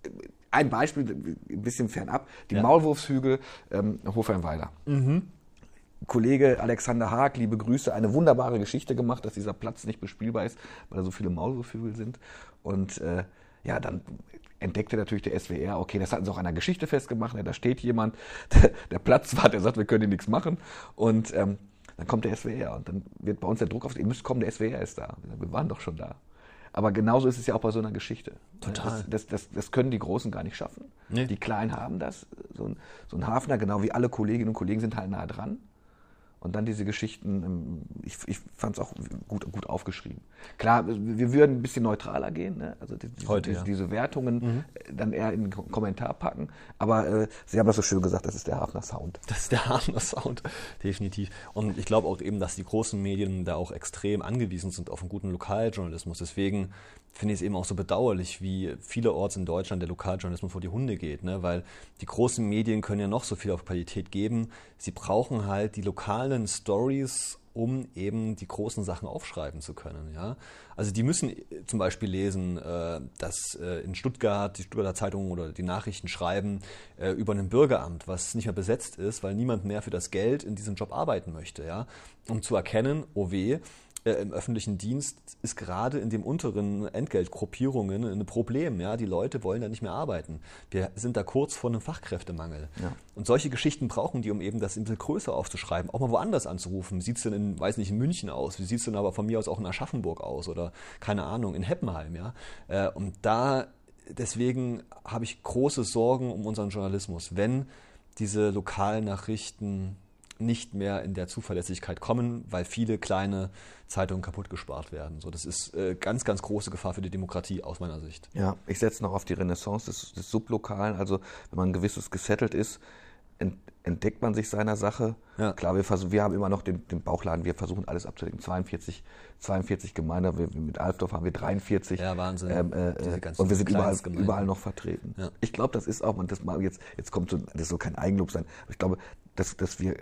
Ein Beispiel, ein bisschen fernab, die ja. Maulwurfshügel ähm, Hofheimweiler. Mhm. Kollege Alexander Haag, liebe Grüße, eine wunderbare Geschichte gemacht, dass dieser Platz nicht bespielbar ist, weil da so viele Maulwurfshügel sind. Und äh, ja, dann entdeckte natürlich der S W R, okay, das hatten sie auch an der Geschichte festgemacht, ne, da steht jemand, der, der Platzwart, der sagt, wir können hier nichts machen. Und ähm, dann kommt der S W R und dann wird bei uns der Druck auf, ihr müsst kommen, der S W R ist da. Wir waren doch schon da. Aber genauso ist es ja auch bei so einer Geschichte. Total. Das, das, das, das können die Großen gar nicht schaffen. Nee. Die Kleinen haben das. So ein, so ein Hafner, genau wie alle Kolleginnen und Kollegen, sind halt nah dran. Und dann diese Geschichten, ich, ich fand es auch gut, gut aufgeschrieben. Klar, wir würden ein bisschen neutraler gehen, ne? Also diese, Heute, diese, ja. diese Wertungen mhm. dann eher in den Kommentar packen. Aber äh, Sie haben das so schön gesagt, das ist der Hafner Sound. Das ist der Hafner Sound, definitiv. Und ich glaube auch eben, dass die großen Medien da auch extrem angewiesen sind auf einen guten Lokaljournalismus. Deswegen finde ich es eben auch so bedauerlich, wie vielerorts in Deutschland der Lokaljournalismus vor die Hunde geht, ne? Weil die großen Medien können ja noch so viel auf Qualität geben. Sie brauchen halt die lokalen Stories, um eben die großen Sachen aufschreiben zu können. Ja? Also die müssen zum Beispiel lesen, äh, dass äh, in Stuttgart die Stuttgarter Zeitungen oder die Nachrichten schreiben äh, über ein Bürgeramt, was nicht mehr besetzt ist, weil niemand mehr für das Geld in diesem Job arbeiten möchte. Ja? Um zu erkennen, oh weh, äh, im öffentlichen Dienst ist gerade in den unteren Entgeltgruppierungen ein Problem. Ja? Die Leute wollen da nicht mehr arbeiten. Wir sind da kurz vor einem Fachkräftemangel. Ja. Und solche Geschichten brauchen die, um eben das ein bisschen größer aufzuschreiben, auch mal woanders anzurufen. Wie sieht es denn in, weiß nicht, in München aus? Wie sieht es denn aber von mir aus auch in Aschaffenburg aus? Oder, keine Ahnung, in Heppenheim? Ja? Äh, und da, deswegen habe ich große Sorgen um unseren Journalismus, wenn diese lokalen Nachrichten nicht mehr in der Zuverlässigkeit kommen, weil viele kleine Zeitungen kaputt gespart werden. So, das ist äh, ganz, ganz große Gefahr für die Demokratie aus meiner Sicht. Ja, ich setze noch auf die Renaissance des, des Sublokalen. Also wenn man ein gewisses gesettelt ist, ent, entdeckt man sich seiner Sache. Ja. Klar, wir, versuch, wir haben immer noch den, den Bauchladen, wir versuchen alles abzudecken. zweiundvierzig, zweiundvierzig Gemeinden, wir, mit Alfdorf haben wir dreiundvierzig. Ja, Wahnsinn. Ähm, äh, und wir sind überall, überall noch vertreten. Ja. Ich glaube, das ist auch, und das mal jetzt, jetzt kommt so, das soll kein Eigenlob sein, aber ich glaube, dass, dass wir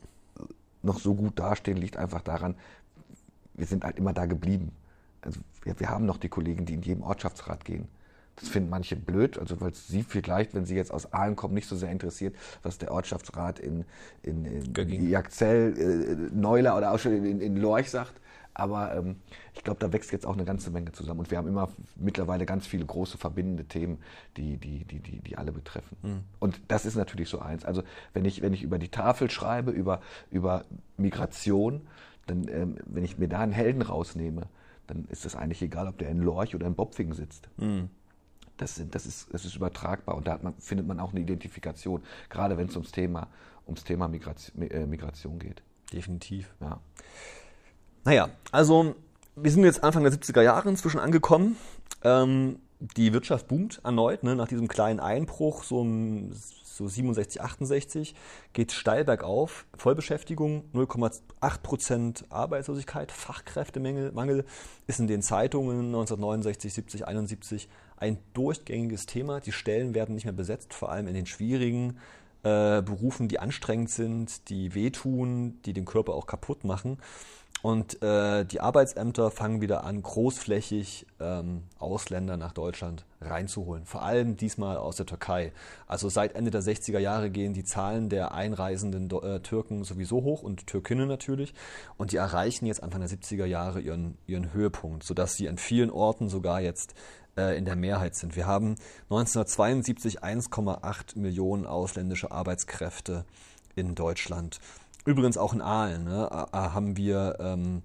noch so gut dastehen, liegt einfach daran, wir sind halt immer da geblieben. Also wir, wir haben noch die Kollegen, die in jedem Ortschaftsrat gehen. Das finden manche blöd, also weil es sie vielleicht, wenn sie jetzt aus Aalen kommen, nicht so sehr interessiert, was der Ortschaftsrat in, in, in Jagzell, äh, Neuler oder auch schon in, in Lorch sagt. Aber ähm, ich glaube, da wächst jetzt auch eine ganze Menge zusammen. Und wir haben immer mittlerweile ganz viele große verbindende Themen, die, die, die, die, die alle betreffen. Mhm. Und das ist natürlich so eins. Also wenn ich, wenn ich über die Tafel schreibe, über, über Migration, dann, ähm, wenn ich mir da einen Helden rausnehme, dann ist es eigentlich egal, ob der in Lorch oder in Bopfingen sitzt. Mhm. Das, sind, das, ist, das ist übertragbar und da hat man, findet man auch eine Identifikation, gerade wenn es ums Thema, ums Thema Migration, äh, Migration geht. Definitiv. Ja. Naja, also wir sind jetzt Anfang der siebziger Jahre inzwischen angekommen. Ähm, Die Wirtschaft boomt erneut, ne? Nach diesem kleinen Einbruch, so, so siebenundsechzig, achtundsechzig, geht steil bergauf. Vollbeschäftigung, null Komma acht Prozent Arbeitslosigkeit, Fachkräftemangel ist in den Zeitungen neunzehnhundertneunundsechzig, siebzig, einundsiebzig ein durchgängiges Thema. Die Stellen werden nicht mehr besetzt, vor allem in den schwierigen äh, Berufen, die anstrengend sind, die wehtun, die den Körper auch kaputt machen. Und äh, die Arbeitsämter fangen wieder an, großflächig ähm, Ausländer nach Deutschland reinzuholen. Vor allem diesmal aus der Türkei. Also seit Ende der sechziger Jahre gehen die Zahlen der einreisenden äh, Türken sowieso hoch und Türkinnen natürlich. Und die erreichen jetzt Anfang der siebziger Jahre ihren, ihren Höhepunkt, sodass sie an vielen Orten sogar jetzt äh, in der Mehrheit sind. Wir haben neunzehnhundertzweiundsiebzig eins Komma acht Millionen ausländische Arbeitskräfte in Deutschland. Übrigens auch in Aalen, ne, haben wir ähm,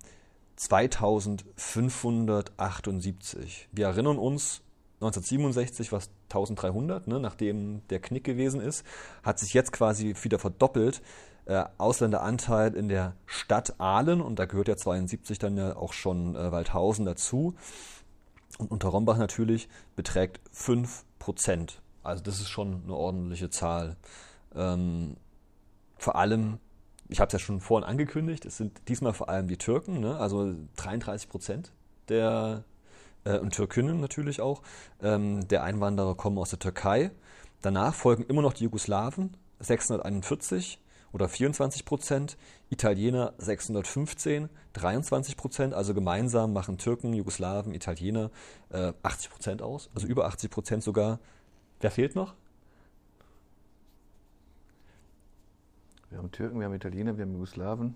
zweitausendfünfhundertachtundsiebzig. Wir erinnern uns, neunzehnhundertsiebenundsechzig war es eintausenddreihundert, ne, nachdem der Knick gewesen ist, hat sich jetzt quasi wieder verdoppelt. Äh, Ausländeranteil in der Stadt Aalen, und da gehört ja zweiundsiebzig dann ja auch schon äh, Waldhausen dazu. Und Unterrombach natürlich beträgt fünf Prozent. Also das ist schon eine ordentliche Zahl. Ähm, vor allem, ich habe es ja schon vorhin angekündigt, es sind diesmal vor allem die Türken, ne? Also dreiunddreißig Prozent der, äh, und Türkinnen natürlich auch, ähm, der Einwanderer kommen aus der Türkei. Danach folgen immer noch die Jugoslawen, sechshunderteinundvierzig oder vierundzwanzig Prozent, Italiener sechshundertfünfzehn, dreiundzwanzig Prozent, also gemeinsam machen Türken, Jugoslawen, Italiener äh, achtzig Prozent aus, also über achtzig Prozent sogar. Wer fehlt noch? Wir haben Türken, wir haben Italiener, wir haben Jugoslawen.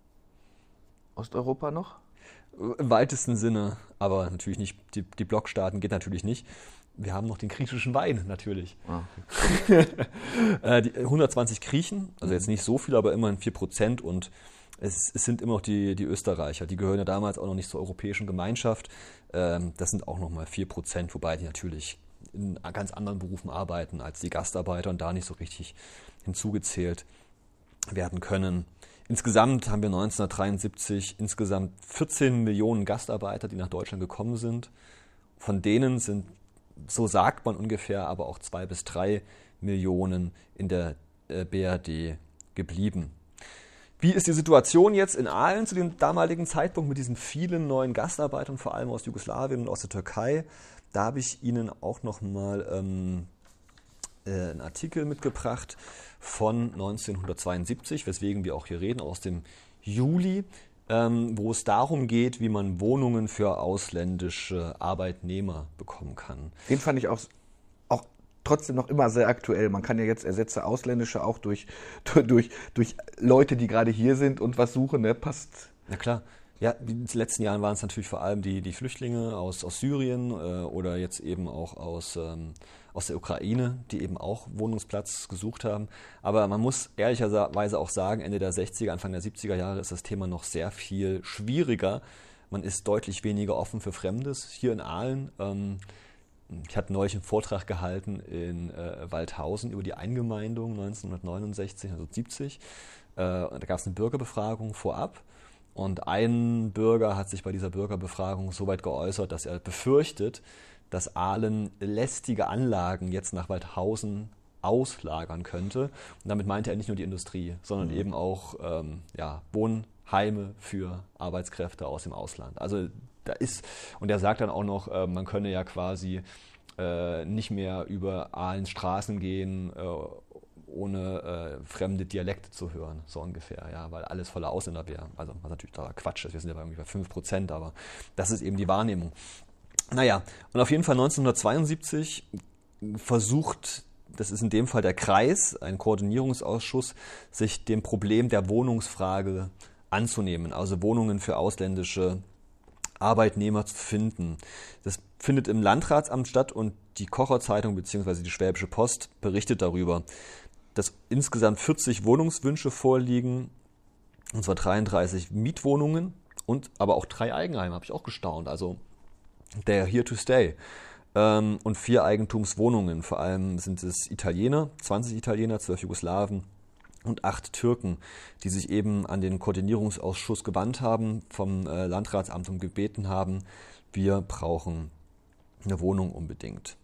Osteuropa noch? Im weitesten Sinne, aber natürlich nicht, die, die Blockstaaten geht natürlich nicht. Wir haben noch den griechischen Wein natürlich. Ah, okay. äh, die, hundertzwanzig Griechen, also jetzt nicht so viel, aber immerhin vier Prozent, und es, es sind immer noch die, die Österreicher. Die gehören ja damals auch noch nicht zur Europäischen Gemeinschaft. Ähm, das sind auch nochmal vier Prozent, wobei die natürlich in ganz anderen Berufen arbeiten als die Gastarbeiter und da nicht so richtig hinzugezählt werden können. Insgesamt haben wir neunzehnhundertdreiundsiebzig insgesamt vierzehn Millionen Gastarbeiter, die nach Deutschland gekommen sind. Von denen sind, so sagt man ungefähr, aber auch zwei bis drei Millionen in der äh, B R D geblieben. Wie ist die Situation jetzt in Aalen zu dem damaligen Zeitpunkt mit diesen vielen neuen Gastarbeitern, vor allem aus Jugoslawien und aus der Türkei? Da habe ich Ihnen auch nochmal ähm, äh, einen Artikel mitgebracht von neunzehnhundertzweiundsiebzig, weswegen wir auch hier reden, aus dem Juli, ähm, wo es darum geht, wie man Wohnungen für ausländische Arbeitnehmer bekommen kann. Den fand ich auch, auch trotzdem noch immer sehr aktuell. Man kann ja jetzt ersetze ausländische auch durch, durch, durch Leute, die gerade hier sind und was suchen, ne? Passt. Na klar. Ja, in den letzten Jahren waren es natürlich vor allem die, die Flüchtlinge aus, aus Syrien äh, oder jetzt eben auch aus, ähm, aus der Ukraine, die eben auch Wohnungsplatz gesucht haben. Aber man muss ehrlicherweise auch sagen, Ende der sechziger, Anfang der siebziger Jahre ist das Thema noch sehr viel schwieriger. Man ist deutlich weniger offen für Fremdes. Hier in Aalen, ähm, ich hatte neulich einen Vortrag gehalten in äh, Waldhausen über die Eingemeindung neunzehnhundertneunundsechzig, also siebzig. Äh, da gab es eine Bürgerbefragung vorab. Und ein Bürger hat sich bei dieser Bürgerbefragung so weit geäußert, dass er befürchtet, dass Aalen lästige Anlagen jetzt nach Waldhausen auslagern könnte. Und damit meinte er nicht nur die Industrie, sondern mhm. eben auch ähm, ja, Wohnheime für Arbeitskräfte aus dem Ausland. Also da ist, und er sagt dann auch noch, äh, man könne ja quasi äh, nicht mehr über Ahlens Straßen gehen, äh, ohne äh, fremde Dialekte zu hören, so ungefähr, ja, weil alles voller Ausländer wäre. Also was natürlich da Quatsch ist, wir sind ja bei irgendwie bei fünf Prozent, aber das ist eben die Wahrnehmung. Naja, und auf jeden Fall neunzehnhundertzweiundsiebzig versucht, das ist in dem Fall der Kreis, ein Koordinierungsausschuss, sich dem Problem der Wohnungsfrage anzunehmen, also Wohnungen für ausländische Arbeitnehmer zu finden. Das findet im Landratsamt statt und die Kocher Zeitung bzw. die Schwäbische Post berichtet darüber, dass insgesamt vierzig Wohnungswünsche vorliegen, und zwar dreiunddreißig Mietwohnungen und aber auch drei Eigenheime, habe ich auch gestaunt, also they're here to stay. Ähm, und vier Eigentumswohnungen, vor allem sind es Italiener, zwanzig Italiener, zwölf Jugoslawen und acht Türken, die sich eben an den Koordinierungsausschuss gewandt haben, vom äh, Landratsamt und gebeten haben, wir brauchen eine Wohnung unbedingt.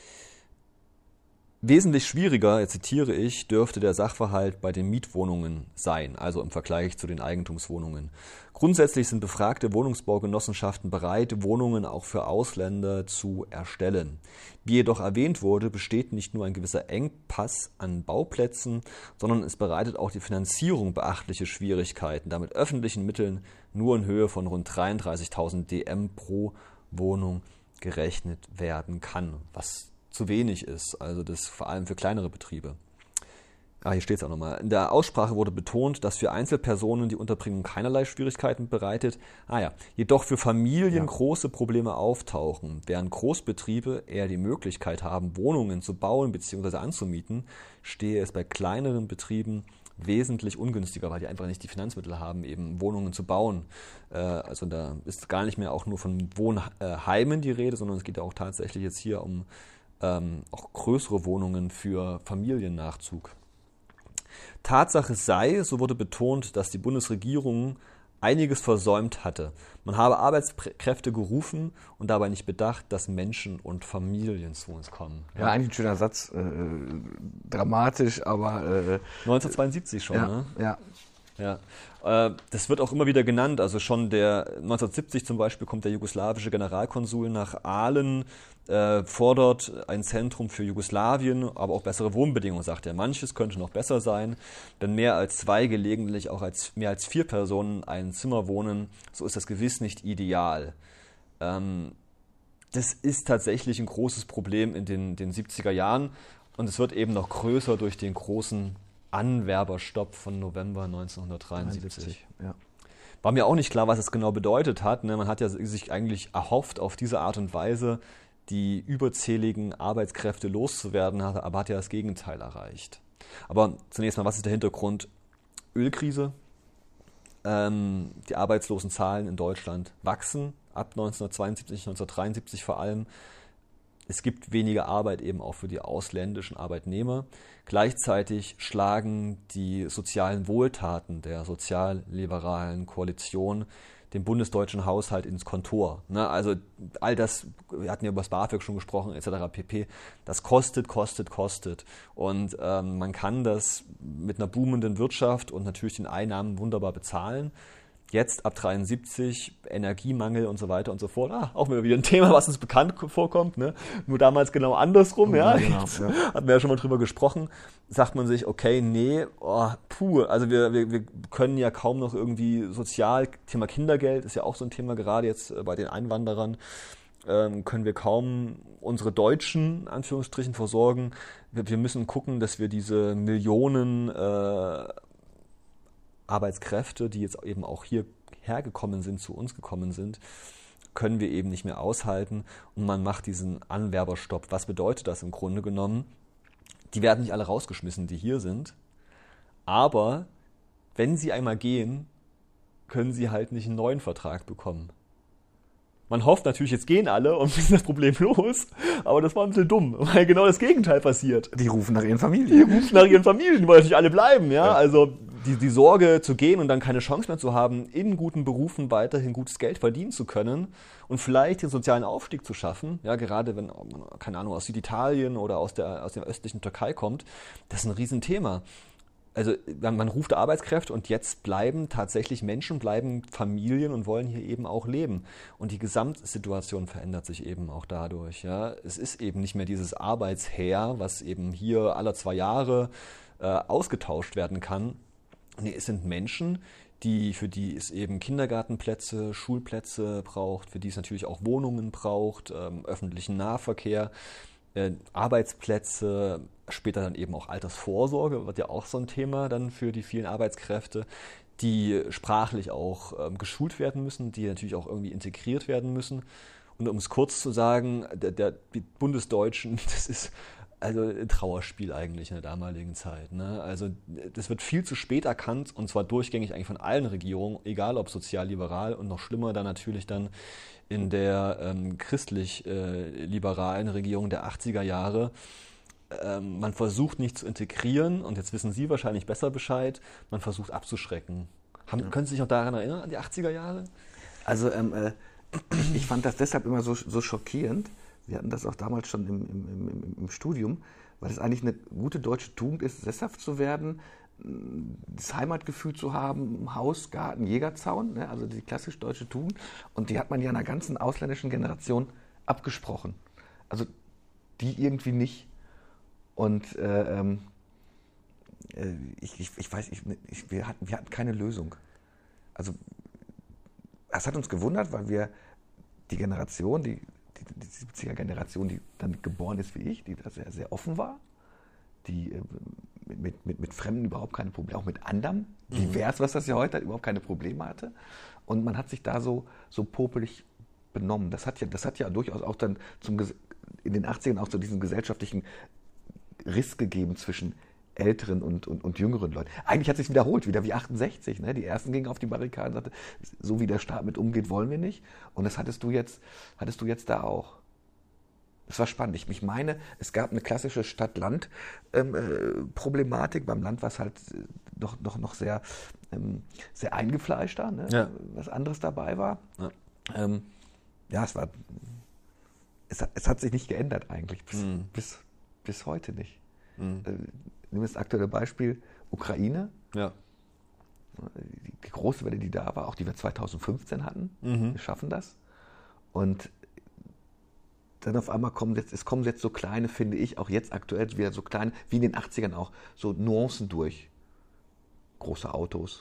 Wesentlich schwieriger, jetzt zitiere ich, dürfte der Sachverhalt bei den Mietwohnungen sein, also im Vergleich zu den Eigentumswohnungen. Grundsätzlich sind befragte Wohnungsbaugenossenschaften bereit, Wohnungen auch für Ausländer zu erstellen. Wie jedoch erwähnt wurde, besteht nicht nur ein gewisser Engpass an Bauplätzen, sondern es bereitet auch die Finanzierung beachtliche Schwierigkeiten, da mit öffentlichen Mitteln nur in Höhe von rund dreiunddreißigtausend D M pro Wohnung gerechnet werden kann, was zu wenig ist, also das vor allem für kleinere Betriebe. Ah, hier steht es auch nochmal. In der Aussprache wurde betont, dass für Einzelpersonen die Unterbringung keinerlei Schwierigkeiten bereitet. Ah ja, jedoch für Familien ja. große Probleme auftauchen. Während Großbetriebe eher die Möglichkeit haben, Wohnungen zu bauen bzw. anzumieten, stehe es bei kleineren Betrieben wesentlich ungünstiger, weil die einfach nicht die Finanzmittel haben, eben Wohnungen zu bauen. Äh, also da ist gar nicht mehr auch nur von Wohnheimen die Rede, sondern es geht ja auch tatsächlich jetzt hier um ähm, auch größere Wohnungen für Familiennachzug. Tatsache sei, so wurde betont, dass die Bundesregierung einiges versäumt hatte. Man habe Arbeitskräfte gerufen und dabei nicht bedacht, dass Menschen und Familien zu uns kommen. Ja, ja eigentlich ein schöner Satz, äh, dramatisch, aber... Äh, neunzehnhundertzweiundsiebzig schon, ja, ne? Ja. Ja, äh, das wird auch immer wieder genannt. Also schon der neunzehnhundertsiebzig zum Beispiel kommt der jugoslawische Generalkonsul nach Aalen, äh, fordert ein Zentrum für Jugoslawien, aber auch bessere Wohnbedingungen, sagt er. Manches könnte noch besser sein, wenn mehr als zwei, gelegentlich auch als mehr als vier Personen ein Zimmer wohnen, so ist das gewiss nicht ideal. Ähm, das ist tatsächlich ein großes Problem in den, den siebziger Jahren und es wird eben noch größer durch den großen Anwerberstopp von November neunzehnhundertdreiundsiebzig. Ja. War mir auch nicht klar, was es genau bedeutet hat. Ne? Man hat ja sich eigentlich erhofft, auf diese Art und Weise die überzähligen Arbeitskräfte loszuwerden, aber hat ja das Gegenteil erreicht. Aber zunächst mal, was ist der Hintergrund? Ölkrise. Ähm, die Arbeitslosenzahlen in Deutschland wachsen, ab neunzehnhundertzweiundsiebzig, neunzehnhundertdreiundsiebzig vor allem. Es gibt weniger Arbeit eben auch für die ausländischen Arbeitnehmer. Gleichzeitig schlagen die sozialen Wohltaten der sozialliberalen Koalition den bundesdeutschen Haushalt ins Kontor. Ne? Also all das, wir hatten ja über das BAföG schon gesprochen, et cetera pp. Das kostet, kostet, kostet. Und ähm, man kann das mit einer boomenden Wirtschaft und natürlich den Einnahmen wunderbar bezahlen. Jetzt ab dreiundsiebzig, Energiemangel und so weiter und so fort. Ah, auch wieder ein Thema, was uns bekannt vorkommt. Ne? Nur damals genau andersrum. Ja, ja, genau, ja. Hatten wir ja schon mal drüber gesprochen. Sagt man sich, okay, nee, oh, puh. Also wir, wir, wir können ja kaum noch irgendwie sozial, Thema Kindergeld ist ja auch so ein Thema, gerade jetzt bei den Einwanderern, ähm, können wir kaum unsere Deutschen, in Anführungsstrichen, versorgen. Wir, wir müssen gucken, dass wir diese Millionen äh, Arbeitskräfte, die jetzt eben auch hierher gekommen sind, zu uns gekommen sind, können wir eben nicht mehr aushalten und man macht diesen Anwerberstopp. Was bedeutet das im Grunde genommen? Die werden nicht alle rausgeschmissen, die hier sind, aber wenn sie einmal gehen, können sie halt nicht einen neuen Vertrag bekommen. Man hofft natürlich, jetzt gehen alle und ist das Problem los, aber das war ein bisschen dumm, weil genau das Gegenteil passiert. Die rufen nach ihren Familien. Die rufen nach ihren Familien, die wollen natürlich alle bleiben, ja. ja. Also die, die Sorge zu gehen und dann keine Chance mehr zu haben, in guten Berufen weiterhin gutes Geld verdienen zu können und vielleicht den sozialen Aufstieg zu schaffen, ja, gerade wenn man, keine Ahnung, aus Süditalien oder aus der, aus der östlichen Türkei kommt, das ist ein Riesenthema. Also man ruft Arbeitskräfte und jetzt bleiben tatsächlich Menschen, bleiben Familien und wollen hier eben auch leben. Und die Gesamtsituation verändert sich eben auch dadurch. Ja. Es ist eben nicht mehr dieses Arbeitsheer, was eben hier alle zwei Jahre äh, ausgetauscht werden kann. Nee, es sind Menschen, die, für die es eben Kindergartenplätze, Schulplätze braucht, für die es natürlich auch Wohnungen braucht, ähm, öffentlichen Nahverkehr, äh, Arbeitsplätze, später dann eben auch Altersvorsorge, wird ja auch so ein Thema dann für die vielen Arbeitskräfte, die sprachlich auch ähm, geschult werden müssen, die natürlich auch irgendwie integriert werden müssen. Und um es kurz zu sagen, der, der, die Bundesdeutschen, das ist also ein Trauerspiel eigentlich in der damaligen Zeit. Ne? Also das wird viel zu spät erkannt und zwar durchgängig eigentlich von allen Regierungen, egal ob sozial-liberal und noch schlimmer dann natürlich dann in der ähm, christlich-liberalen äh, Regierung der achtziger Jahre. Ähm, man versucht nicht zu integrieren und jetzt wissen Sie wahrscheinlich besser Bescheid, man versucht abzuschrecken. Haben, ja. Können Sie sich noch daran erinnern, an die achtziger Jahre? Also ähm, äh, ich fand das deshalb immer so, so schockierend, wir hatten das auch damals schon im, im, im, im Studium, weil es eigentlich eine gute deutsche Tugend ist, sesshaft zu werden, das Heimatgefühl zu haben, Haus, Garten, Jägerzaun, ne, also die klassisch deutsche Tugend. Und die hat man ja einer ganzen ausländischen Generation abgesprochen. Also die irgendwie nicht. Und äh, äh, ich, ich, ich weiß, ich, ich, wir, hatten, wir hatten keine Lösung. Also das hat uns gewundert, weil wir die Generation, die, die, die siebziger-Generation, die dann geboren ist wie ich, die da sehr, sehr offen war, die äh, mit, mit, mit Fremden überhaupt keine Probleme, auch mit anderen, divers, was das ja heute hat, überhaupt keine Probleme hatte. Und man hat sich da so, so popelig benommen. Das hat ja, das hat ja durchaus auch dann zum, in den achtzigern auch so diesen gesellschaftlichen Riss gegeben zwischen älteren und, und, und jüngeren Leuten. Eigentlich hat es sich wiederholt, wieder wie achtundsechzig. Ne? Die ersten gingen auf die Barrikaden und sagten, so wie der Staat mit umgeht, wollen wir nicht. Und das hattest du jetzt, hattest du jetzt da auch. Das war spannend. Ich, ich meine, es gab eine klassische Stadt-Land-Problematik. Ähm, äh, Beim Land war es halt doch, doch noch sehr, ähm, sehr eingefleischter, ne? Ja. Was anderes dabei war. Ja, ähm, ja es war, es, es hat sich nicht geändert eigentlich, bis, mhm. bis, bis heute nicht. Mhm. Äh, nehmen wir das aktuelle Beispiel Ukraine. Ja. Die, die große Welle, die da war, auch die wir zweitausendfünfzehn hatten. Mhm. Wir schaffen das. Und dann auf einmal kommen jetzt, es kommen jetzt so kleine, finde ich, auch jetzt aktuell wieder so kleine, wie in den achtzigern auch, so Nuancen durch. Große Autos,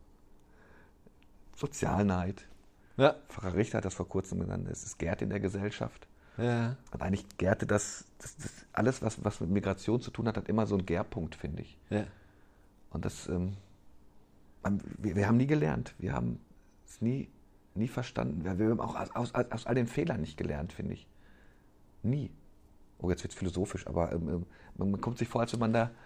Sozialneid. Ja. Pfarrer Richter hat das vor kurzem genannt, es ist Gärte in der Gesellschaft. Ja. Und eigentlich Gärte, das, das, das alles, was, was mit Migration zu tun hat, hat immer so einen Gärpunkt, finde ich. Ja. Und das, ähm, wir, wir haben nie gelernt, wir haben es nie, nie verstanden. Wir haben auch aus, aus, aus all den Fehlern nicht gelernt, finde ich. Nie. Oh, jetzt wird es philosophisch, aber ähm, man kommt sich vor, als wenn man da...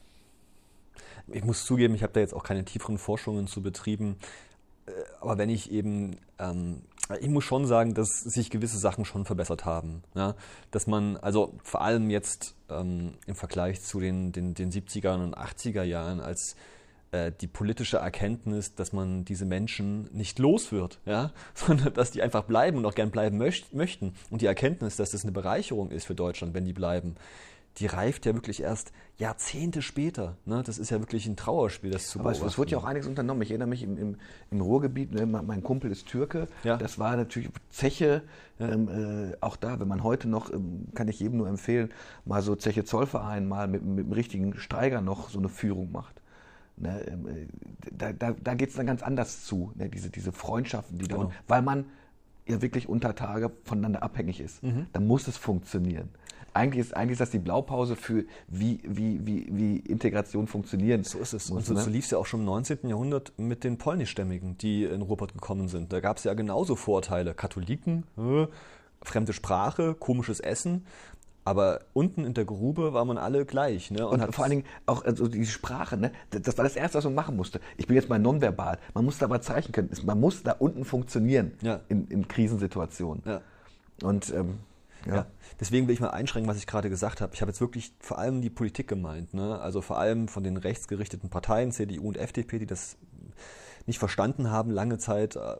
Ich muss zugeben, ich habe da jetzt auch keine tieferen Forschungen zu betrieben, aber wenn ich eben, ähm, ich muss schon sagen, dass sich gewisse Sachen schon verbessert haben. Ja? Dass man, also vor allem jetzt ähm, im Vergleich zu den, den, den siebziger und achtziger Jahren, als die politische Erkenntnis, dass man diese Menschen nicht los wird, ja, sondern dass die einfach bleiben und auch gern bleiben möcht- möchten. Und die Erkenntnis, dass das eine Bereicherung ist für Deutschland, wenn die bleiben, die reift ja wirklich erst Jahrzehnte später. Ne? Das ist ja wirklich ein Trauerspiel, das zu beobachten. Aber es, es wurde ja auch einiges unternommen. Ich erinnere mich im, im, im Ruhrgebiet, ne, mein Kumpel ist Türke, ja. Das war natürlich Zeche, ähm, äh, auch da, wenn man heute noch, ähm, kann ich jedem nur empfehlen, mal so Zeche Zollverein, mal mit, mit dem richtigen Steiger noch so eine Führung macht. Ne, da da, da geht es dann ganz anders zu, ne, diese, diese Freundschaften, die genau. da, weil man ja wirklich unter Tage voneinander abhängig ist. Mhm. Dann muss es funktionieren. Eigentlich ist, eigentlich ist das die Blaupause für, wie, wie, wie, wie Integration funktionieren. So ist es. Muss, und so, ne? so lief es ja auch schon im neunzehnten Jahrhundert mit den Polnischstämmigen, die in Ruhrpott gekommen sind. Da gab es ja genauso Vorteile. Katholiken, äh, fremde Sprache, komisches Essen. Aber unten in der Grube war man alle gleich. Ne? Und, und vor allen Dingen auch also die Sprache, ne? Das war das Erste, was man machen musste. Ich bin jetzt mal nonverbal. Man musste aber Zeichen können. Man muss da unten funktionieren, ja. in, in Krisensituationen. Ja. Und ähm, ja. ja. Deswegen will ich mal einschränken, was ich gerade gesagt habe. Ich habe jetzt wirklich vor allem die Politik gemeint. Ne? Also vor allem von den rechtsgerichteten Parteien, C D U und F D P, die das nicht verstanden haben, lange Zeit äh,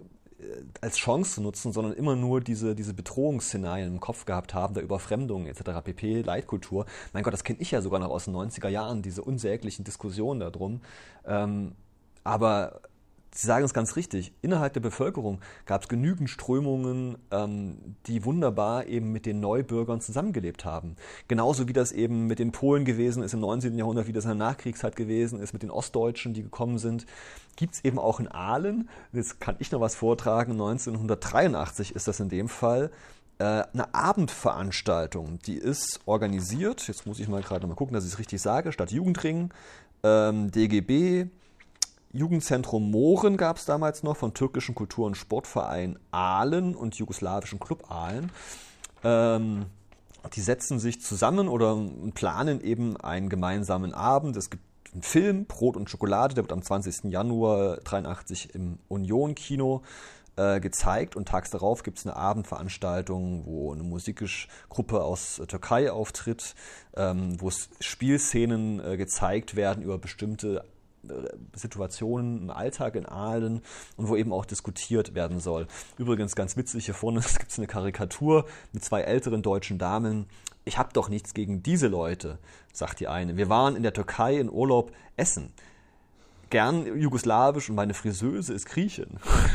als Chance zu nutzen, sondern immer nur diese, diese Bedrohungsszenarien im Kopf gehabt haben, der Überfremdung et cetera pp, Leitkultur. Mein Gott, das kenne ich ja sogar noch aus den neunziger Jahren, diese unsäglichen Diskussionen darum. Ähm, aber Sie sagen es ganz richtig, innerhalb der Bevölkerung gab es genügend Strömungen, ähm, die wunderbar eben mit den Neubürgern zusammengelebt haben. Genauso wie das eben mit den Polen gewesen ist im neunzehnten Jahrhundert, wie das in der Nachkriegszeit gewesen ist, mit den Ostdeutschen, die gekommen sind. Gibt es eben auch in Aalen, jetzt kann ich noch was vortragen, neunzehnhundertdreiundachtzig ist das in dem Fall, äh, eine Abendveranstaltung, die ist organisiert, jetzt muss ich mal gerade mal gucken, dass ich es richtig sage, Stadt Jugendring, ähm, D G B, Jugendzentrum Mohren gab es damals noch, vom türkischen Kultur- und Sportverein Aalen und jugoslawischen Club Aalen. Ähm, die setzen sich zusammen oder planen eben einen gemeinsamen Abend. Es gibt einen Film, Brot und Schokolade, der wird am zwanzigsten Januar dreiundachtzig im Union-Kino äh, gezeigt. Und tags darauf gibt es eine Abendveranstaltung, wo eine Musikgruppe aus Türkei auftritt, ähm, wo Spielszenen äh, gezeigt werden über bestimmte Situationen im Alltag in Aalen und wo eben auch diskutiert werden soll. Übrigens ganz witzig, hier vorne gibt es eine Karikatur mit zwei älteren deutschen Damen. Ich habe doch nichts gegen diese Leute, sagt die eine. Wir waren in der Türkei in Urlaub essen. Gern jugoslawisch und meine Friseuse ist Griechin.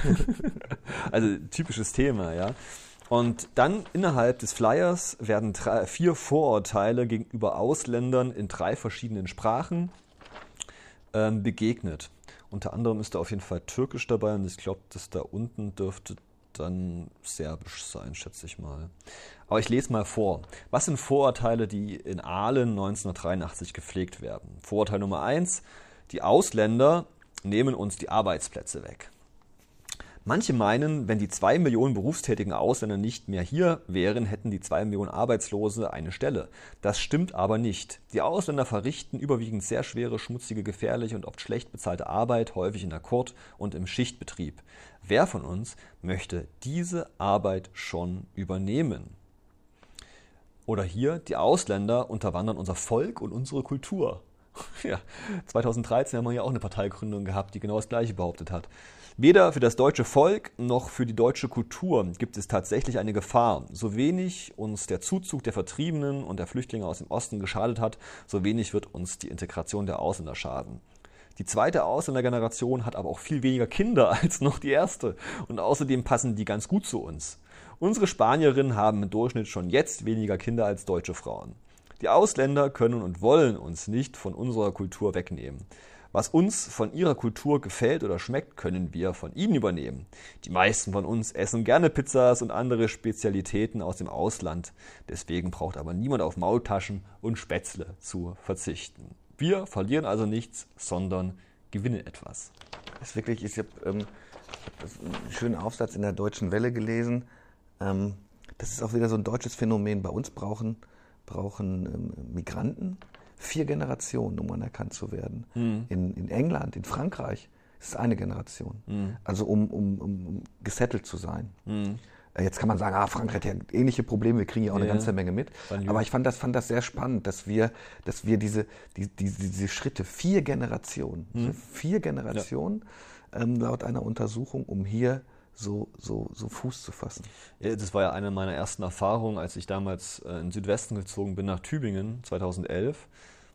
Also typisches Thema, ja. Und dann innerhalb des Flyers werden drei, vier Vorurteile gegenüber Ausländern in drei verschiedenen Sprachen ähm, begegnet. Unter anderem ist da auf jeden Fall Türkisch dabei und ich glaube, das da unten dürfte dann Serbisch sein, schätze ich mal. Aber ich lese mal vor. Was sind Vorurteile, die in Aalen neunzehnhundertdreiundachtzig gepflegt werden? Vorurteil Nummer eins: Die Ausländer nehmen uns die Arbeitsplätze weg. Manche meinen, wenn die zwei Millionen berufstätigen Ausländer nicht mehr hier wären, hätten die zwei Millionen Arbeitslose eine Stelle. Das stimmt aber nicht. Die Ausländer verrichten überwiegend sehr schwere, schmutzige, gefährliche und oft schlecht bezahlte Arbeit, häufig in Akkord und im Schichtbetrieb. Wer von uns möchte diese Arbeit schon übernehmen? Oder hier, die Ausländer unterwandern unser Volk und unsere Kultur. Ja, zweitausenddreizehn haben wir ja auch eine Parteigründung gehabt, die genau das Gleiche behauptet hat. Weder für das deutsche Volk noch für die deutsche Kultur gibt es tatsächlich eine Gefahr. So wenig uns der Zuzug der Vertriebenen und der Flüchtlinge aus dem Osten geschadet hat, so wenig wird uns die Integration der Ausländer schaden. Die zweite Ausländergeneration hat aber auch viel weniger Kinder als noch die erste und außerdem passen die ganz gut zu uns. Unsere Spanierinnen haben im Durchschnitt schon jetzt weniger Kinder als deutsche Frauen. Die Ausländer können und wollen uns nicht von unserer Kultur wegnehmen. Was uns von ihrer Kultur gefällt oder schmeckt, können wir von ihnen übernehmen. Die meisten von uns essen gerne Pizzas und andere Spezialitäten aus dem Ausland. Deswegen braucht aber niemand auf Maultaschen und Spätzle zu verzichten. Wir verlieren also nichts, sondern gewinnen etwas. Das ist wirklich, ich habe ähm, einen schönen Aufsatz in der Deutschen Welle gelesen. Ähm, das ist auch wieder so ein deutsches Phänomen. Bei uns brauchen, brauchen ähm, Migranten vier Generationen, um anerkannt zu werden. Mhm. In, in England, in Frankreich ist es eine Generation. Mhm. Also um, um, um gesettelt zu sein. Mhm. Jetzt kann man sagen, ah, Frankreich hat ja ähnliche Probleme, wir kriegen ja auch ja, eine ganze Menge mit. Aber ich fand das, fand das sehr spannend, dass wir, dass wir diese, die, diese, diese Schritte, vier Generationen, mhm. vier Generationen ja. ähm, laut einer Untersuchung, um hier so, so, so Fuß zu fassen. Ja, das war ja eine meiner ersten Erfahrungen, als ich damals äh, in den Südwesten gezogen bin, nach Tübingen, zweitausendelf.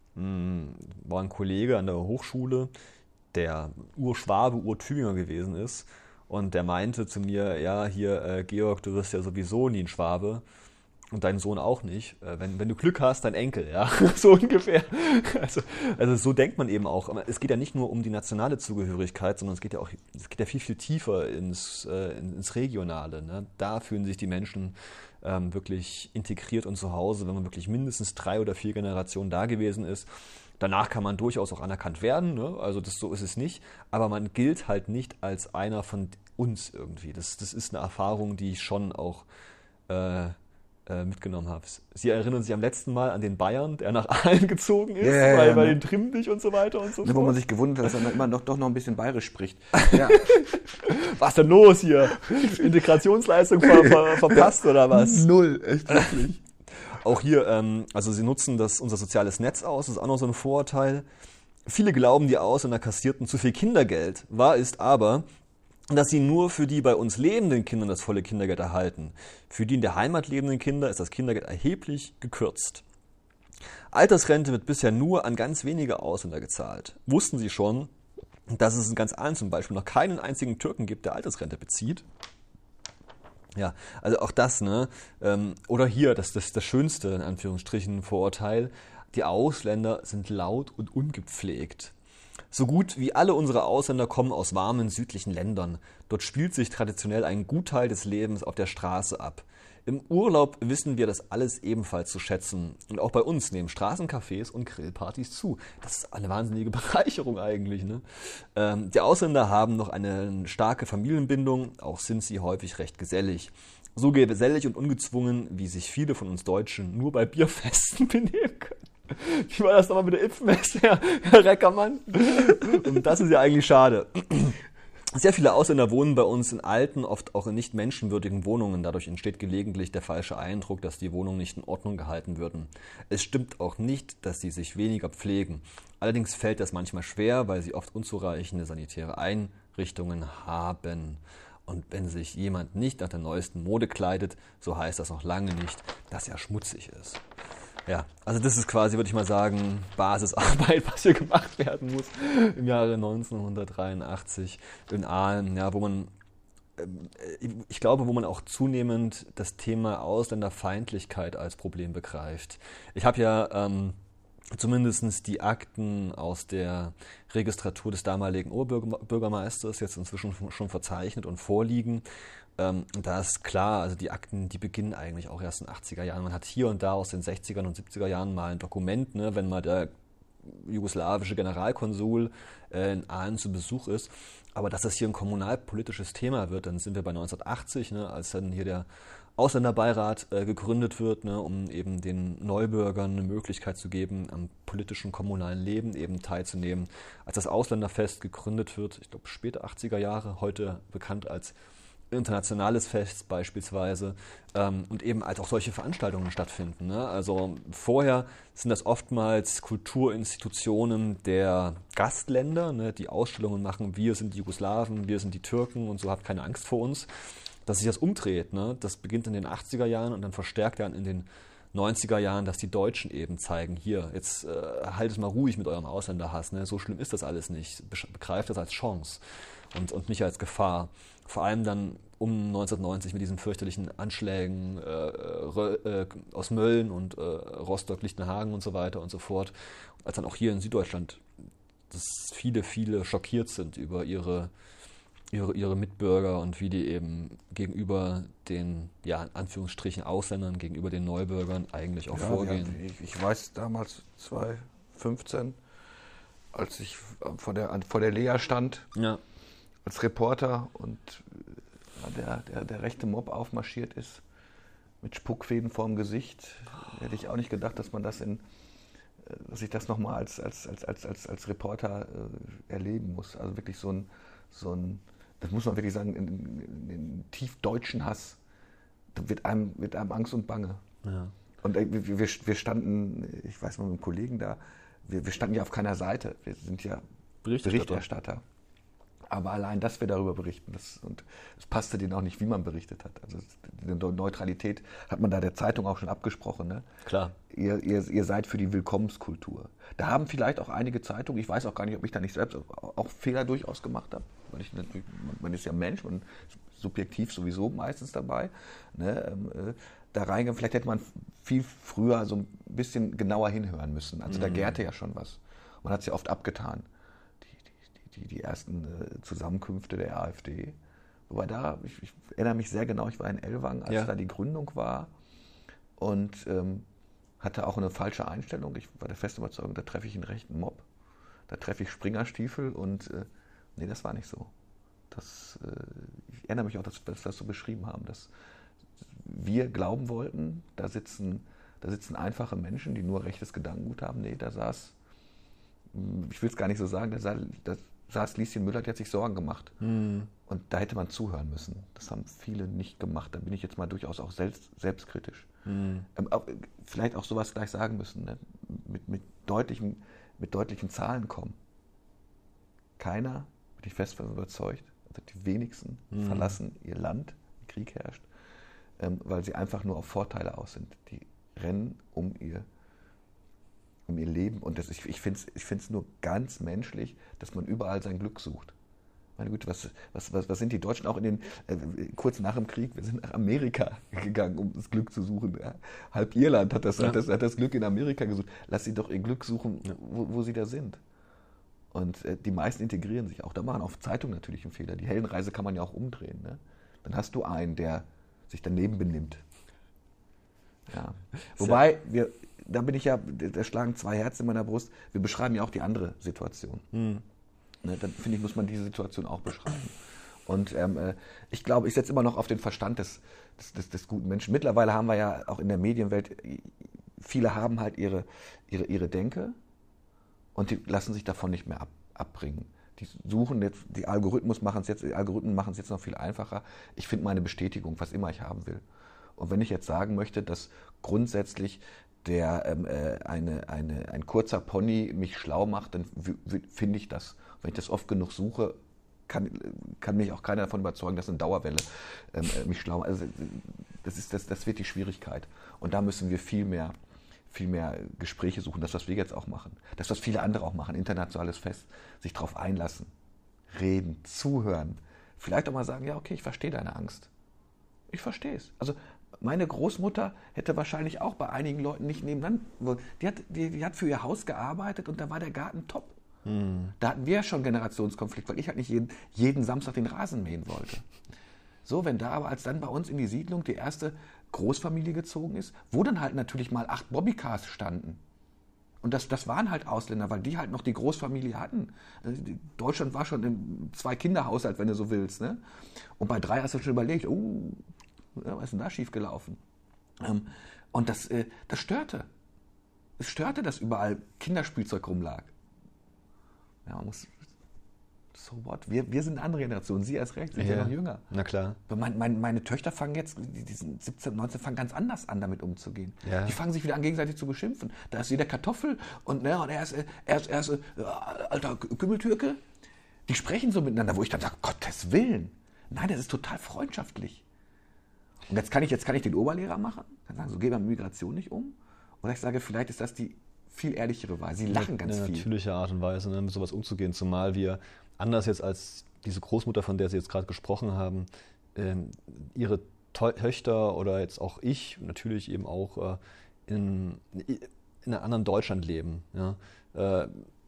Hm, war ein Kollege an der Hochschule, der Urschwabe, Urtübinger gewesen ist. Und der meinte zu mir, ja, hier, äh, Georg, du wirst ja sowieso nie ein Schwabe und dein Sohn auch nicht. Äh, wenn, wenn du Glück hast, dein Enkel, ja, so ungefähr. Also, also so denkt man eben auch. Aber es geht ja nicht nur um die nationale Zugehörigkeit, sondern es geht ja auch, es geht ja viel, viel tiefer ins, äh, ins Regionale. Ne? Da fühlen sich die Menschen ähm, wirklich integriert und zu Hause, wenn man wirklich mindestens drei oder vier Generationen da gewesen ist. Danach kann man durchaus auch anerkannt werden, ne? Also das, so ist es nicht, aber man gilt halt nicht als einer von uns irgendwie. Das, das ist eine Erfahrung, die ich schon auch äh, äh, mitgenommen habe. Sie erinnern sich am letzten Mal an den Bayern, der nach Aalen gezogen ist, yeah, weil, ja, weil ja. den Trimmdich und so weiter und so fort. Wo man sich gewundert hat, dass er immer noch, doch noch ein bisschen bayerisch spricht. Ja. Was denn los hier? Integrationsleistung ver, ver, verpasst oder was? Null, echt wirklich. Auch hier, ähm, also sie nutzen das, unser soziales Netz aus, das ist auch noch so ein Vorurteil. Viele glauben, die Ausländer kassierten zu viel Kindergeld. Wahr ist aber, dass sie nur für die bei uns lebenden Kinder das volle Kindergeld erhalten. Für die in der Heimat lebenden Kinder ist das Kindergeld erheblich gekürzt. Altersrente wird bisher nur an ganz wenige Ausländer gezahlt. Wussten Sie schon, dass es in ganz Aalen zum Beispiel noch keinen einzigen Türken gibt, der Altersrente bezieht? Ja, also auch das, ne? Oder hier, das ist das schönste, in Anführungsstrichen, Vorurteil. Die Ausländer sind laut und ungepflegt. So gut wie alle unsere Ausländer kommen aus warmen südlichen Ländern. Dort spielt sich traditionell ein Gutteil des Lebens auf der Straße ab. Im Urlaub wissen wir das alles ebenfalls zu schätzen. Und auch bei uns nehmen Straßencafés und Grillpartys zu. Das ist eine wahnsinnige Bereicherung eigentlich. Ne? Ähm, die Ausländer haben noch eine starke Familienbindung, auch sind sie häufig recht gesellig. So gesellig und ungezwungen, wie sich viele von uns Deutschen nur bei Bierfesten benehmen können. Wie war das nochmal mit der Impfmesse, Herr, Herr Reckermann? Und das ist ja eigentlich schade. Sehr viele Ausländer wohnen bei uns in alten, oft auch in nicht menschenwürdigen Wohnungen. Dadurch entsteht gelegentlich der falsche Eindruck, dass die Wohnungen nicht in Ordnung gehalten würden. Es stimmt auch nicht, dass sie sich weniger pflegen. Allerdings fällt das manchmal schwer, weil sie oft unzureichende sanitäre Einrichtungen haben. Und wenn sich jemand nicht nach der neuesten Mode kleidet, so heißt das noch lange nicht, dass er schmutzig ist. Ja, also das ist quasi, würde ich mal sagen, Basisarbeit, was hier gemacht werden muss im Jahre neunzehnhundertdreiundachtzig in Aalen, ja, wo man, ich glaube, wo man auch zunehmend das Thema Ausländerfeindlichkeit als Problem begreift. Ich habe ja ähm, zumindest die Akten aus der Registratur des damaligen Oberbürgermeisters jetzt inzwischen schon verzeichnet und vorliegen. Ähm, da ist klar, also die Akten, die beginnen eigentlich auch erst in den achtziger Jahren. Man hat hier und da aus den sechzigern und siebziger Jahren mal ein Dokument, ne, wenn mal der jugoslawische Generalkonsul äh, in Aalen zu Besuch ist. Aber dass das hier ein kommunalpolitisches Thema wird, dann sind wir bei neunzehnhundertachtzig, ne, als dann hier der Ausländerbeirat äh, gegründet wird, ne, um eben den Neubürgern eine Möglichkeit zu geben, am politischen kommunalen Leben eben teilzunehmen. Als das Ausländerfest gegründet wird, ich glaube späte achtziger Jahre, heute bekannt als internationales Fest beispielsweise, ähm, und eben als auch solche Veranstaltungen stattfinden. Ne? Also vorher sind das oftmals Kulturinstitutionen der Gastländer, ne, die Ausstellungen machen, wir sind die Jugoslawen, wir sind die Türken und so, habt keine Angst vor uns. Dass sich das umdreht, ne? Das beginnt in den achtziger Jahren und dann verstärkt dann in den neunziger Jahren, dass die Deutschen eben zeigen, hier, jetzt äh, halt es mal ruhig mit eurem Ausländerhass, ne? So schlimm ist das alles nicht. Begreift das als Chance und, und nicht als Gefahr. Vor allem dann um neunzehnhundertneunzig mit diesen fürchterlichen Anschlägen äh, äh, aus Mölln und äh, Rostock, Lichtenhagen und so weiter und so fort. Als dann auch hier in Süddeutschland, dass viele, viele schockiert sind über ihre Ihre, ihre Mitbürger und wie die eben gegenüber den, ja, in Anführungsstrichen Ausländern, gegenüber den Neubürgern eigentlich auch ja, vorgehen. Ja, ich, ich weiß damals zweitausendfünfzehn, als ich vor der, vor der Lea stand, ja. als Reporter und der, der, der rechte Mob aufmarschiert ist, mit Spuckfäden vorm Gesicht, hätte ich auch nicht gedacht, dass man das in, dass ich das nochmal als, als, als, als, als, als Reporter äh, erleben muss. Also wirklich so ein, so ein das muss man wirklich sagen, in, in, in tief deutschen Hass, da wird einem, wird einem Angst und Bange. Ja. Und wir, wir, wir standen, ich weiß mal mit einem Kollegen da, wir, wir standen ja auf keiner Seite, wir sind ja Berichterstatter. Berichterstatter. Aber allein, dass wir darüber berichten, das, und es passte denen auch nicht, wie man berichtet hat. Also die Neutralität hat man da der Zeitung auch schon abgesprochen. Ne? Klar. Ihr, ihr, ihr seid für die Willkommenskultur. Da haben vielleicht auch einige Zeitungen, ich weiß auch gar nicht, ob ich da nicht selbst auch Fehler durchaus gemacht habe. Weil ich natürlich, man ist ja Mensch, man ist subjektiv sowieso meistens dabei. Ne? Äh, da reingehen, vielleicht hätte man viel früher so ein bisschen genauer hinhören müssen. Also mhm. da gärte ja schon was. Man hat es ja oft abgetan. Die, die ersten äh, Zusammenkünfte der AfD. Wobei da, ich, ich erinnere mich sehr genau, ich war in Ellwangen, als ja. da die Gründung war und ähm, hatte auch eine falsche Einstellung. Ich war der festen Überzeugung, da treffe ich einen rechten Mob, da treffe ich Springerstiefel und äh, nee, das war nicht so. Das, äh, ich erinnere mich auch, dass wir das so beschrieben haben, dass wir glauben wollten, da sitzen, da sitzen einfache Menschen, die nur rechtes Gedankengut haben. Nee, da saß, ich will es gar nicht so sagen, da saß, da saß Lieschen Müller, die hat sich Sorgen gemacht. Mhm. Und da hätte man zuhören müssen. Das haben viele nicht gemacht. Da bin ich jetzt mal durchaus auch selbst, selbstkritisch. Mhm. Ähm, auch, vielleicht auch sowas gleich sagen müssen. Ne? Mit, mit, deutlichen, mit deutlichen Zahlen kommen. Keiner, bin ich fest davon überzeugt, also die wenigsten mhm. verlassen ihr Land, wenn Krieg herrscht, ähm, weil sie einfach nur auf Vorteile aus sind. Die rennen um ihr um ihr Leben. Und das, ich, ich finde es ich find's nur ganz menschlich, dass man überall sein Glück sucht. Meine Güte, was, was, was, was sind die Deutschen auch in den, äh, kurz nach dem Krieg, wir sind nach Amerika gegangen, um das Glück zu suchen. Ja. Halb Irland hat das, ja. hat, das, hat das Glück in Amerika gesucht. Lass sie doch ihr Glück suchen, ja. wo, wo sie da sind. Und äh, die meisten integrieren sich auch. Da machen auch Zeitungen natürlich einen Fehler. Die Heldenreise kann man ja auch umdrehen. Ne? Dann hast du einen, der sich daneben benimmt. Ja. Wobei, wir, da bin ich ja, da schlagen zwei Herzen in meiner Brust. Wir beschreiben ja auch die andere Situation. Hm. Ne, dann finde ich, muss man diese Situation auch beschreiben. Und ähm, ich glaube, ich setze immer noch auf den Verstand des, des, des, des guten Menschen. Mittlerweile haben wir ja auch in der Medienwelt, viele haben halt ihre, ihre, ihre Denke und die lassen sich davon nicht mehr ab, abbringen. Die suchen jetzt, die Algorithmus machen es jetzt, die Algorithmen machen es jetzt noch viel einfacher. Ich finde meine Bestätigung, was immer ich haben will. Und wenn ich jetzt sagen möchte, dass grundsätzlich der, ähm, äh, eine, eine, ein kurzer Pony mich schlau macht, dann finde ich das. Wenn ich das oft genug suche, kann, kann mich auch keiner davon überzeugen, dass eine Dauerwelle ähm, mich schlau macht. Also, das, ist, das, das wird die Schwierigkeit. Und da müssen wir viel mehr, viel mehr Gespräche suchen. Das, was wir jetzt auch machen. Das, was viele andere auch machen. Internationales Fest. Sich darauf einlassen. Reden. Zuhören. Vielleicht auch mal sagen, ja, okay, ich verstehe deine Angst. Ich verstehe es. Also meine Großmutter hätte wahrscheinlich auch bei einigen Leuten nicht nebenan, die hat, die, die hat für ihr Haus gearbeitet und da war der Garten top. Hm. Da hatten wir ja schon Generationskonflikt, weil ich halt nicht jeden, jeden Samstag den Rasen mähen wollte. So, wenn da aber als dann bei uns in die Siedlung die erste Großfamilie gezogen ist, wo dann halt natürlich mal acht Bobbycars standen. Und das, das waren halt Ausländer, weil die halt noch die Großfamilie hatten. Deutschland war schon im Zwei-Kinder-Haushalt, wenn du so willst. Ne? Und bei drei hast du schon überlegt, oh, ja, was ist denn da schiefgelaufen? Ähm, und das, äh, das störte. Es störte, dass überall Kinderspielzeug rumlag. Ja, man muss, so what? Wir, wir sind eine andere Generation. Sie erst recht, sind ja, ja noch jünger. Na klar. Mein, mein, meine Töchter fangen jetzt, die sind siebzehn, neunzehn, fangen ganz anders an, damit umzugehen. Ja. Die fangen sich wieder an, gegenseitig zu beschimpfen. Da ist jeder Kartoffel und, ne, und er ist, er ist, er ist äh, alter Kümmeltürke. Die sprechen so miteinander, wo ich dann sage, Gottes Willen. Nein, das ist total freundschaftlich. Und jetzt kann ich, jetzt kann ich den Oberlehrer machen, dann sagen, so gehen wir mit Migration nicht um. Oder ich sage, vielleicht ist das die viel ehrlichere Weise. Sie lachen ganz viel. viel. Eine natürliche Art und Weise, ne, mit sowas umzugehen. Zumal wir, anders jetzt als diese Großmutter, von der Sie jetzt gerade gesprochen haben, ähm, ihre Töchter oder jetzt auch ich natürlich eben auch äh, in, in einem anderen Deutschland leben. Ja. Äh,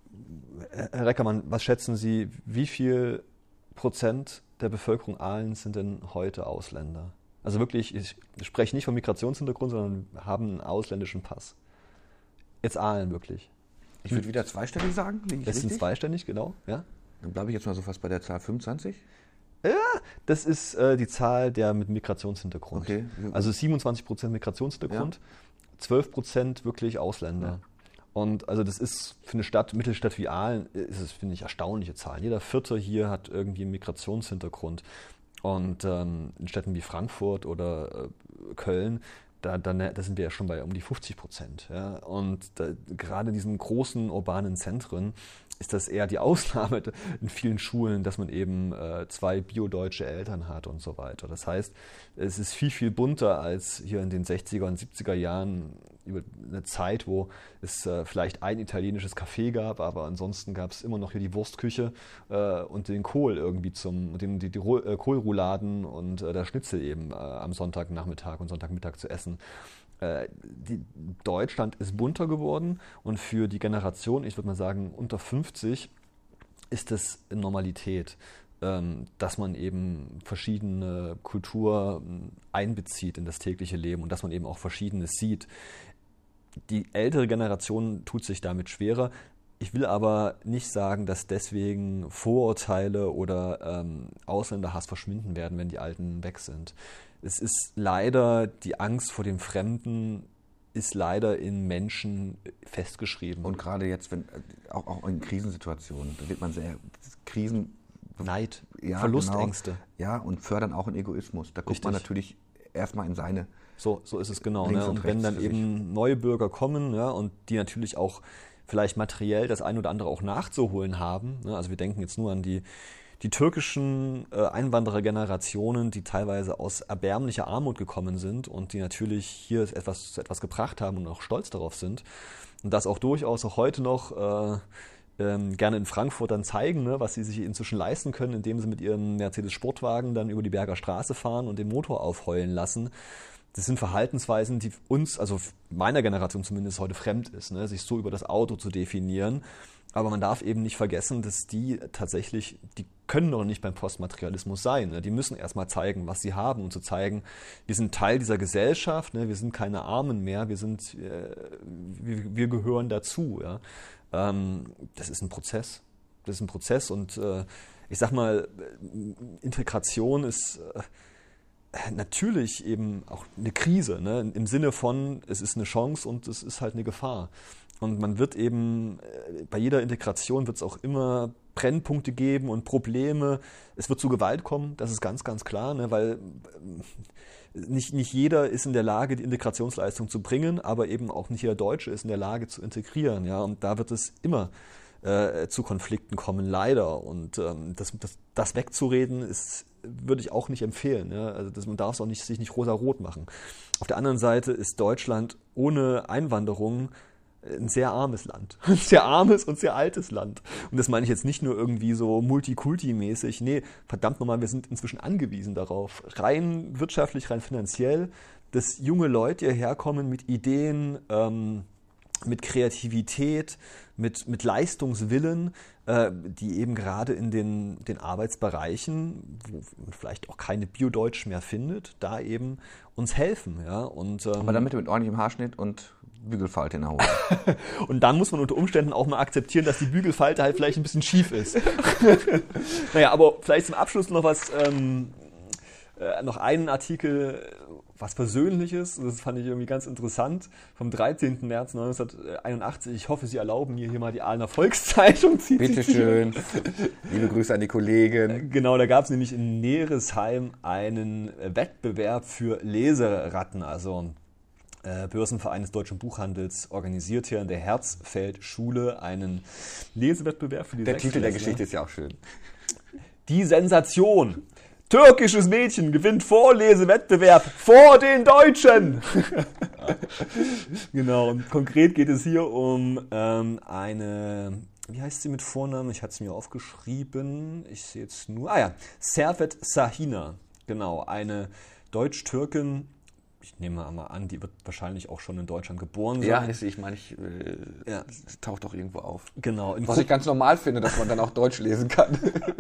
Herr Reckermann, was schätzen Sie, wie viel Prozent der Bevölkerung Ahlens sind denn heute Ausländer? Also wirklich, ich spreche nicht vom Migrationshintergrund, sondern haben einen ausländischen Pass. Jetzt Aalen wirklich. Ich würde wieder zweistellig sagen. Liege ich es richtig? sind zweistellig, genau. Ja. Dann bleibe ich jetzt mal so fast bei der Zahl fünfundzwanzig. Ja, das ist äh, die Zahl der mit Migrationshintergrund. Okay. Also siebenundzwanzig Prozent Migrationshintergrund, ja. zwölf Prozent wirklich Ausländer. Ja. Und also das ist für eine Stadt, Mittelstadt wie Aalen, ist es, finde ich, erstaunliche Zahlen. Jeder Vierte hier hat irgendwie einen Migrationshintergrund. Und ähm, in Städten wie Frankfurt oder äh, Köln, da, da, da sind wir ja schon bei um die fünfzig Prozent. Ja? Und da, gerade in diesen großen urbanen Zentren ist das eher die Ausnahme in vielen Schulen, dass man eben äh, zwei biodeutsche Eltern hat und so weiter. Das heißt, es ist viel, viel bunter als hier in den sechziger und siebziger Jahren über eine Zeit, wo es äh, vielleicht ein italienisches Café gab, aber ansonsten gab es immer noch hier die Wurstküche äh, und den Kohl irgendwie zum, den, die, die äh, Kohlrouladen und äh, der Schnitzel eben äh, am Sonntagnachmittag und Sonntagmittag zu essen. Die, Deutschland ist bunter geworden und für die Generation, ich würde mal sagen, unter fünfzig ist es Normalität, ähm, dass man eben verschiedene Kulturen einbezieht in das tägliche Leben und dass man eben auch Verschiedenes sieht. Die ältere Generation tut sich damit schwerer. Ich will aber nicht sagen, dass deswegen Vorurteile oder ähm, Ausländerhass verschwinden werden, wenn die Alten weg sind. Es ist leider, die Angst vor dem Fremden ist leider in Menschen festgeschrieben. Und gerade jetzt, wenn auch, auch in Krisensituationen, da wird man sehr Krisen... Neid, ja, Verlustängste. Genau, ja, und fördern auch einen Egoismus. Da guckt Richtig. Man natürlich erstmal in seine... So, so ist es genau. Ne? Und, und wenn dann eben neue Bürger kommen, ja, und die natürlich auch vielleicht materiell das ein oder andere auch nachzuholen haben. Ne? Also wir denken jetzt nur an die Die türkischen äh, Einwanderergenerationen, die teilweise aus erbärmlicher Armut gekommen sind und die natürlich hier etwas zu etwas gebracht haben und auch stolz darauf sind. Und das auch durchaus auch heute noch äh, ähm, gerne in Frankfurt dann zeigen, ne, was sie sich inzwischen leisten können, indem sie mit ihrem Mercedes-Sportwagen dann über die Berger Straße fahren und den Motor aufheulen lassen. Das sind Verhaltensweisen, die uns, also meiner Generation zumindest, heute fremd ist, ne, sich so über das Auto zu definieren. Aber man darf eben nicht vergessen, dass die tatsächlich, die können doch nicht beim Postmaterialismus sein. Ne? Die müssen erstmal zeigen, was sie haben und zu zeigen, wir sind Teil dieser Gesellschaft, ne? Wir sind keine Armen mehr, wir sind, äh, wir, wir gehören dazu. Ja? Ähm, das ist ein Prozess. Das ist ein Prozess und äh, ich sag mal, Integration ist äh, natürlich eben auch eine Krise, ne? Im Sinne von, es ist eine Chance und es ist halt eine Gefahr. Und man wird eben, bei jeder Integration wird es auch immer Brennpunkte geben und Probleme. Es wird zu Gewalt kommen, das ist ganz, ganz klar, ne, weil nicht, nicht jeder ist in der Lage, die Integrationsleistung zu bringen, aber eben auch nicht jeder Deutsche ist in der Lage zu integrieren. Ja, und da wird es immer äh, zu Konflikten kommen, leider. Und ähm, das, das, das wegzureden, ist, würde ich auch nicht empfehlen. Ja? Also das, man darf es auch nicht, sich nicht rosa-rot machen. Auf der anderen Seite ist Deutschland ohne Einwanderung ein sehr armes Land. Ein sehr armes und sehr altes Land. Und das meine ich jetzt nicht nur irgendwie so Multikulti-mäßig. Nee, verdammt nochmal, wir sind inzwischen angewiesen darauf, rein wirtschaftlich, rein finanziell, dass junge Leute hierher kommen mit Ideen, ähm, mit Kreativität, mit, mit Leistungswillen, äh, die eben gerade in den, den Arbeitsbereichen, wo man vielleicht auch keine Bio-Deutsch mehr findet, da eben uns helfen. Ja? Und, ähm, aber damit mit ordentlichem Haarschnitt und Bügelfalte in der Hose. Und dann muss man unter Umständen auch mal akzeptieren, dass die Bügelfalte halt vielleicht ein bisschen schief ist. Naja, aber vielleicht zum Abschluss noch was, ähm, äh, noch einen Artikel, was Persönliches, das fand ich irgendwie ganz interessant, vom dreizehnten März neunzehnhunderteinundachtzig. Ich hoffe, Sie erlauben mir hier mal die Ahlener Volkszeitung zu zitieren. Bitte schön. Liebe Grüße an die Kollegen. Genau, da gab es nämlich in Neresheim einen Wettbewerb für Leseratten, also Äh, Börsenverein des Deutschen Buchhandels organisiert hier in der Herzfeld-Schule einen Lesewettbewerb für die Der Titel der Sechstklässler. Geschichte ist ja auch schön. Die Sensation. Türkisches Mädchen gewinnt Vorlesewettbewerb vor den Deutschen. Genau, und konkret geht es hier um ähm, eine, wie heißt sie mit Vornamen? Ich hatte es mir aufgeschrieben. Ich sehe jetzt nur, ah ja, Servet Sahina. Genau, eine Deutsch-Türkin. Ich nehme mal an, die wird wahrscheinlich auch schon in Deutschland geboren sein. Ja, ist, ich meine, ich, äh, ja. Es taucht doch irgendwo auf. Genau. Was ich ganz normal finde, dass man dann auch Deutsch lesen kann.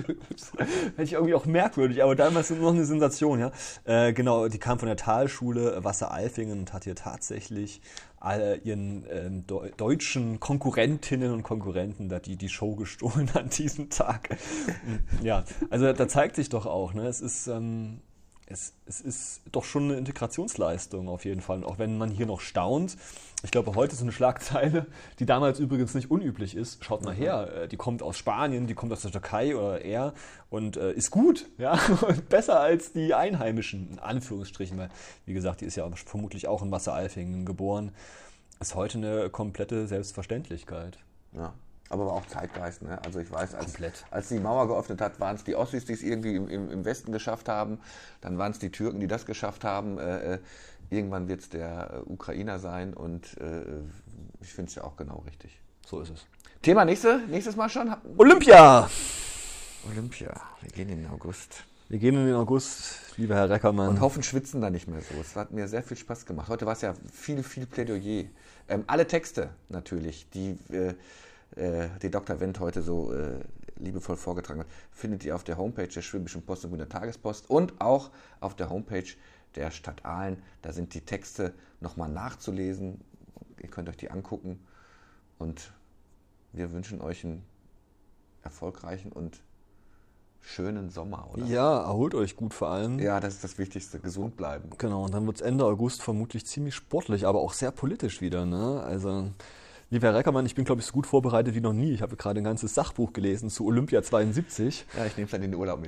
Hätte ich irgendwie auch merkwürdig, aber damals noch eine Sensation, ja. Äh, genau, die kam von der Talschule Wasser-Alfingen und hat hier tatsächlich alle ihren ähm, de- deutschen Konkurrentinnen und Konkurrenten da die, die Show gestohlen an diesem Tag. Ja, also da zeigt sich doch auch, ne, es ist... Ähm, Es, es ist doch schon eine Integrationsleistung auf jeden Fall. Und auch wenn man hier noch staunt, ich glaube, heute ist eine Schlagzeile, die damals übrigens nicht unüblich ist. Schaut mal her, die kommt aus Spanien, die kommt aus der Türkei oder eher und äh, ist gut, ja, besser als die Einheimischen, in Anführungsstrichen, weil, wie gesagt, die ist ja vermutlich auch in Wasser-Alfingen geboren. Ist heute eine komplette Selbstverständlichkeit. Ja. Aber war auch Zeitgeist, ne? Also ich weiß, als, Komplett. als die Mauer geöffnet hat, waren es die Ossis, die es irgendwie im, im, im Westen geschafft haben. Dann waren es die Türken, die das geschafft haben. Äh, irgendwann wird es der äh, Ukrainer sein und äh, ich finde es ja auch genau richtig. So ist es. Thema nächste, nächstes Mal schon? Olympia! Olympia, wir gehen in den August. Wir gehen in den August, lieber Herr Reckermann. Und hoffen schwitzen da nicht mehr so. Es hat mir sehr viel Spaß gemacht. Heute war es ja viel, viel Plädoyer. Ähm, alle Texte natürlich, die... Äh, die Doktor Wendt heute so äh, liebevoll vorgetragen hat, findet ihr auf der Homepage der Schwäbischen Post und der Tagespost und auch auf der Homepage der Stadt Aalen. Da sind die Texte nochmal nachzulesen. Ihr könnt euch die angucken und wir wünschen euch einen erfolgreichen und schönen Sommer, oder? Ja, erholt euch gut vor allem. Ja, das ist das Wichtigste, gesund bleiben. Genau, und dann wird es Ende August vermutlich ziemlich sportlich, aber auch sehr politisch wieder, ne? Also... Lieber Herr Reckermann, ich bin, glaube ich, so gut vorbereitet wie noch nie. Ich habe gerade ein ganzes Sachbuch gelesen zu Olympia zweiundsiebzig. Ja, ich nehme es dann in den Urlaub mit.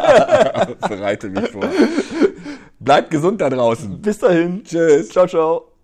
Bereite mich vor. Bleibt gesund da draußen. Bis dahin. Tschüss. Ciao, ciao.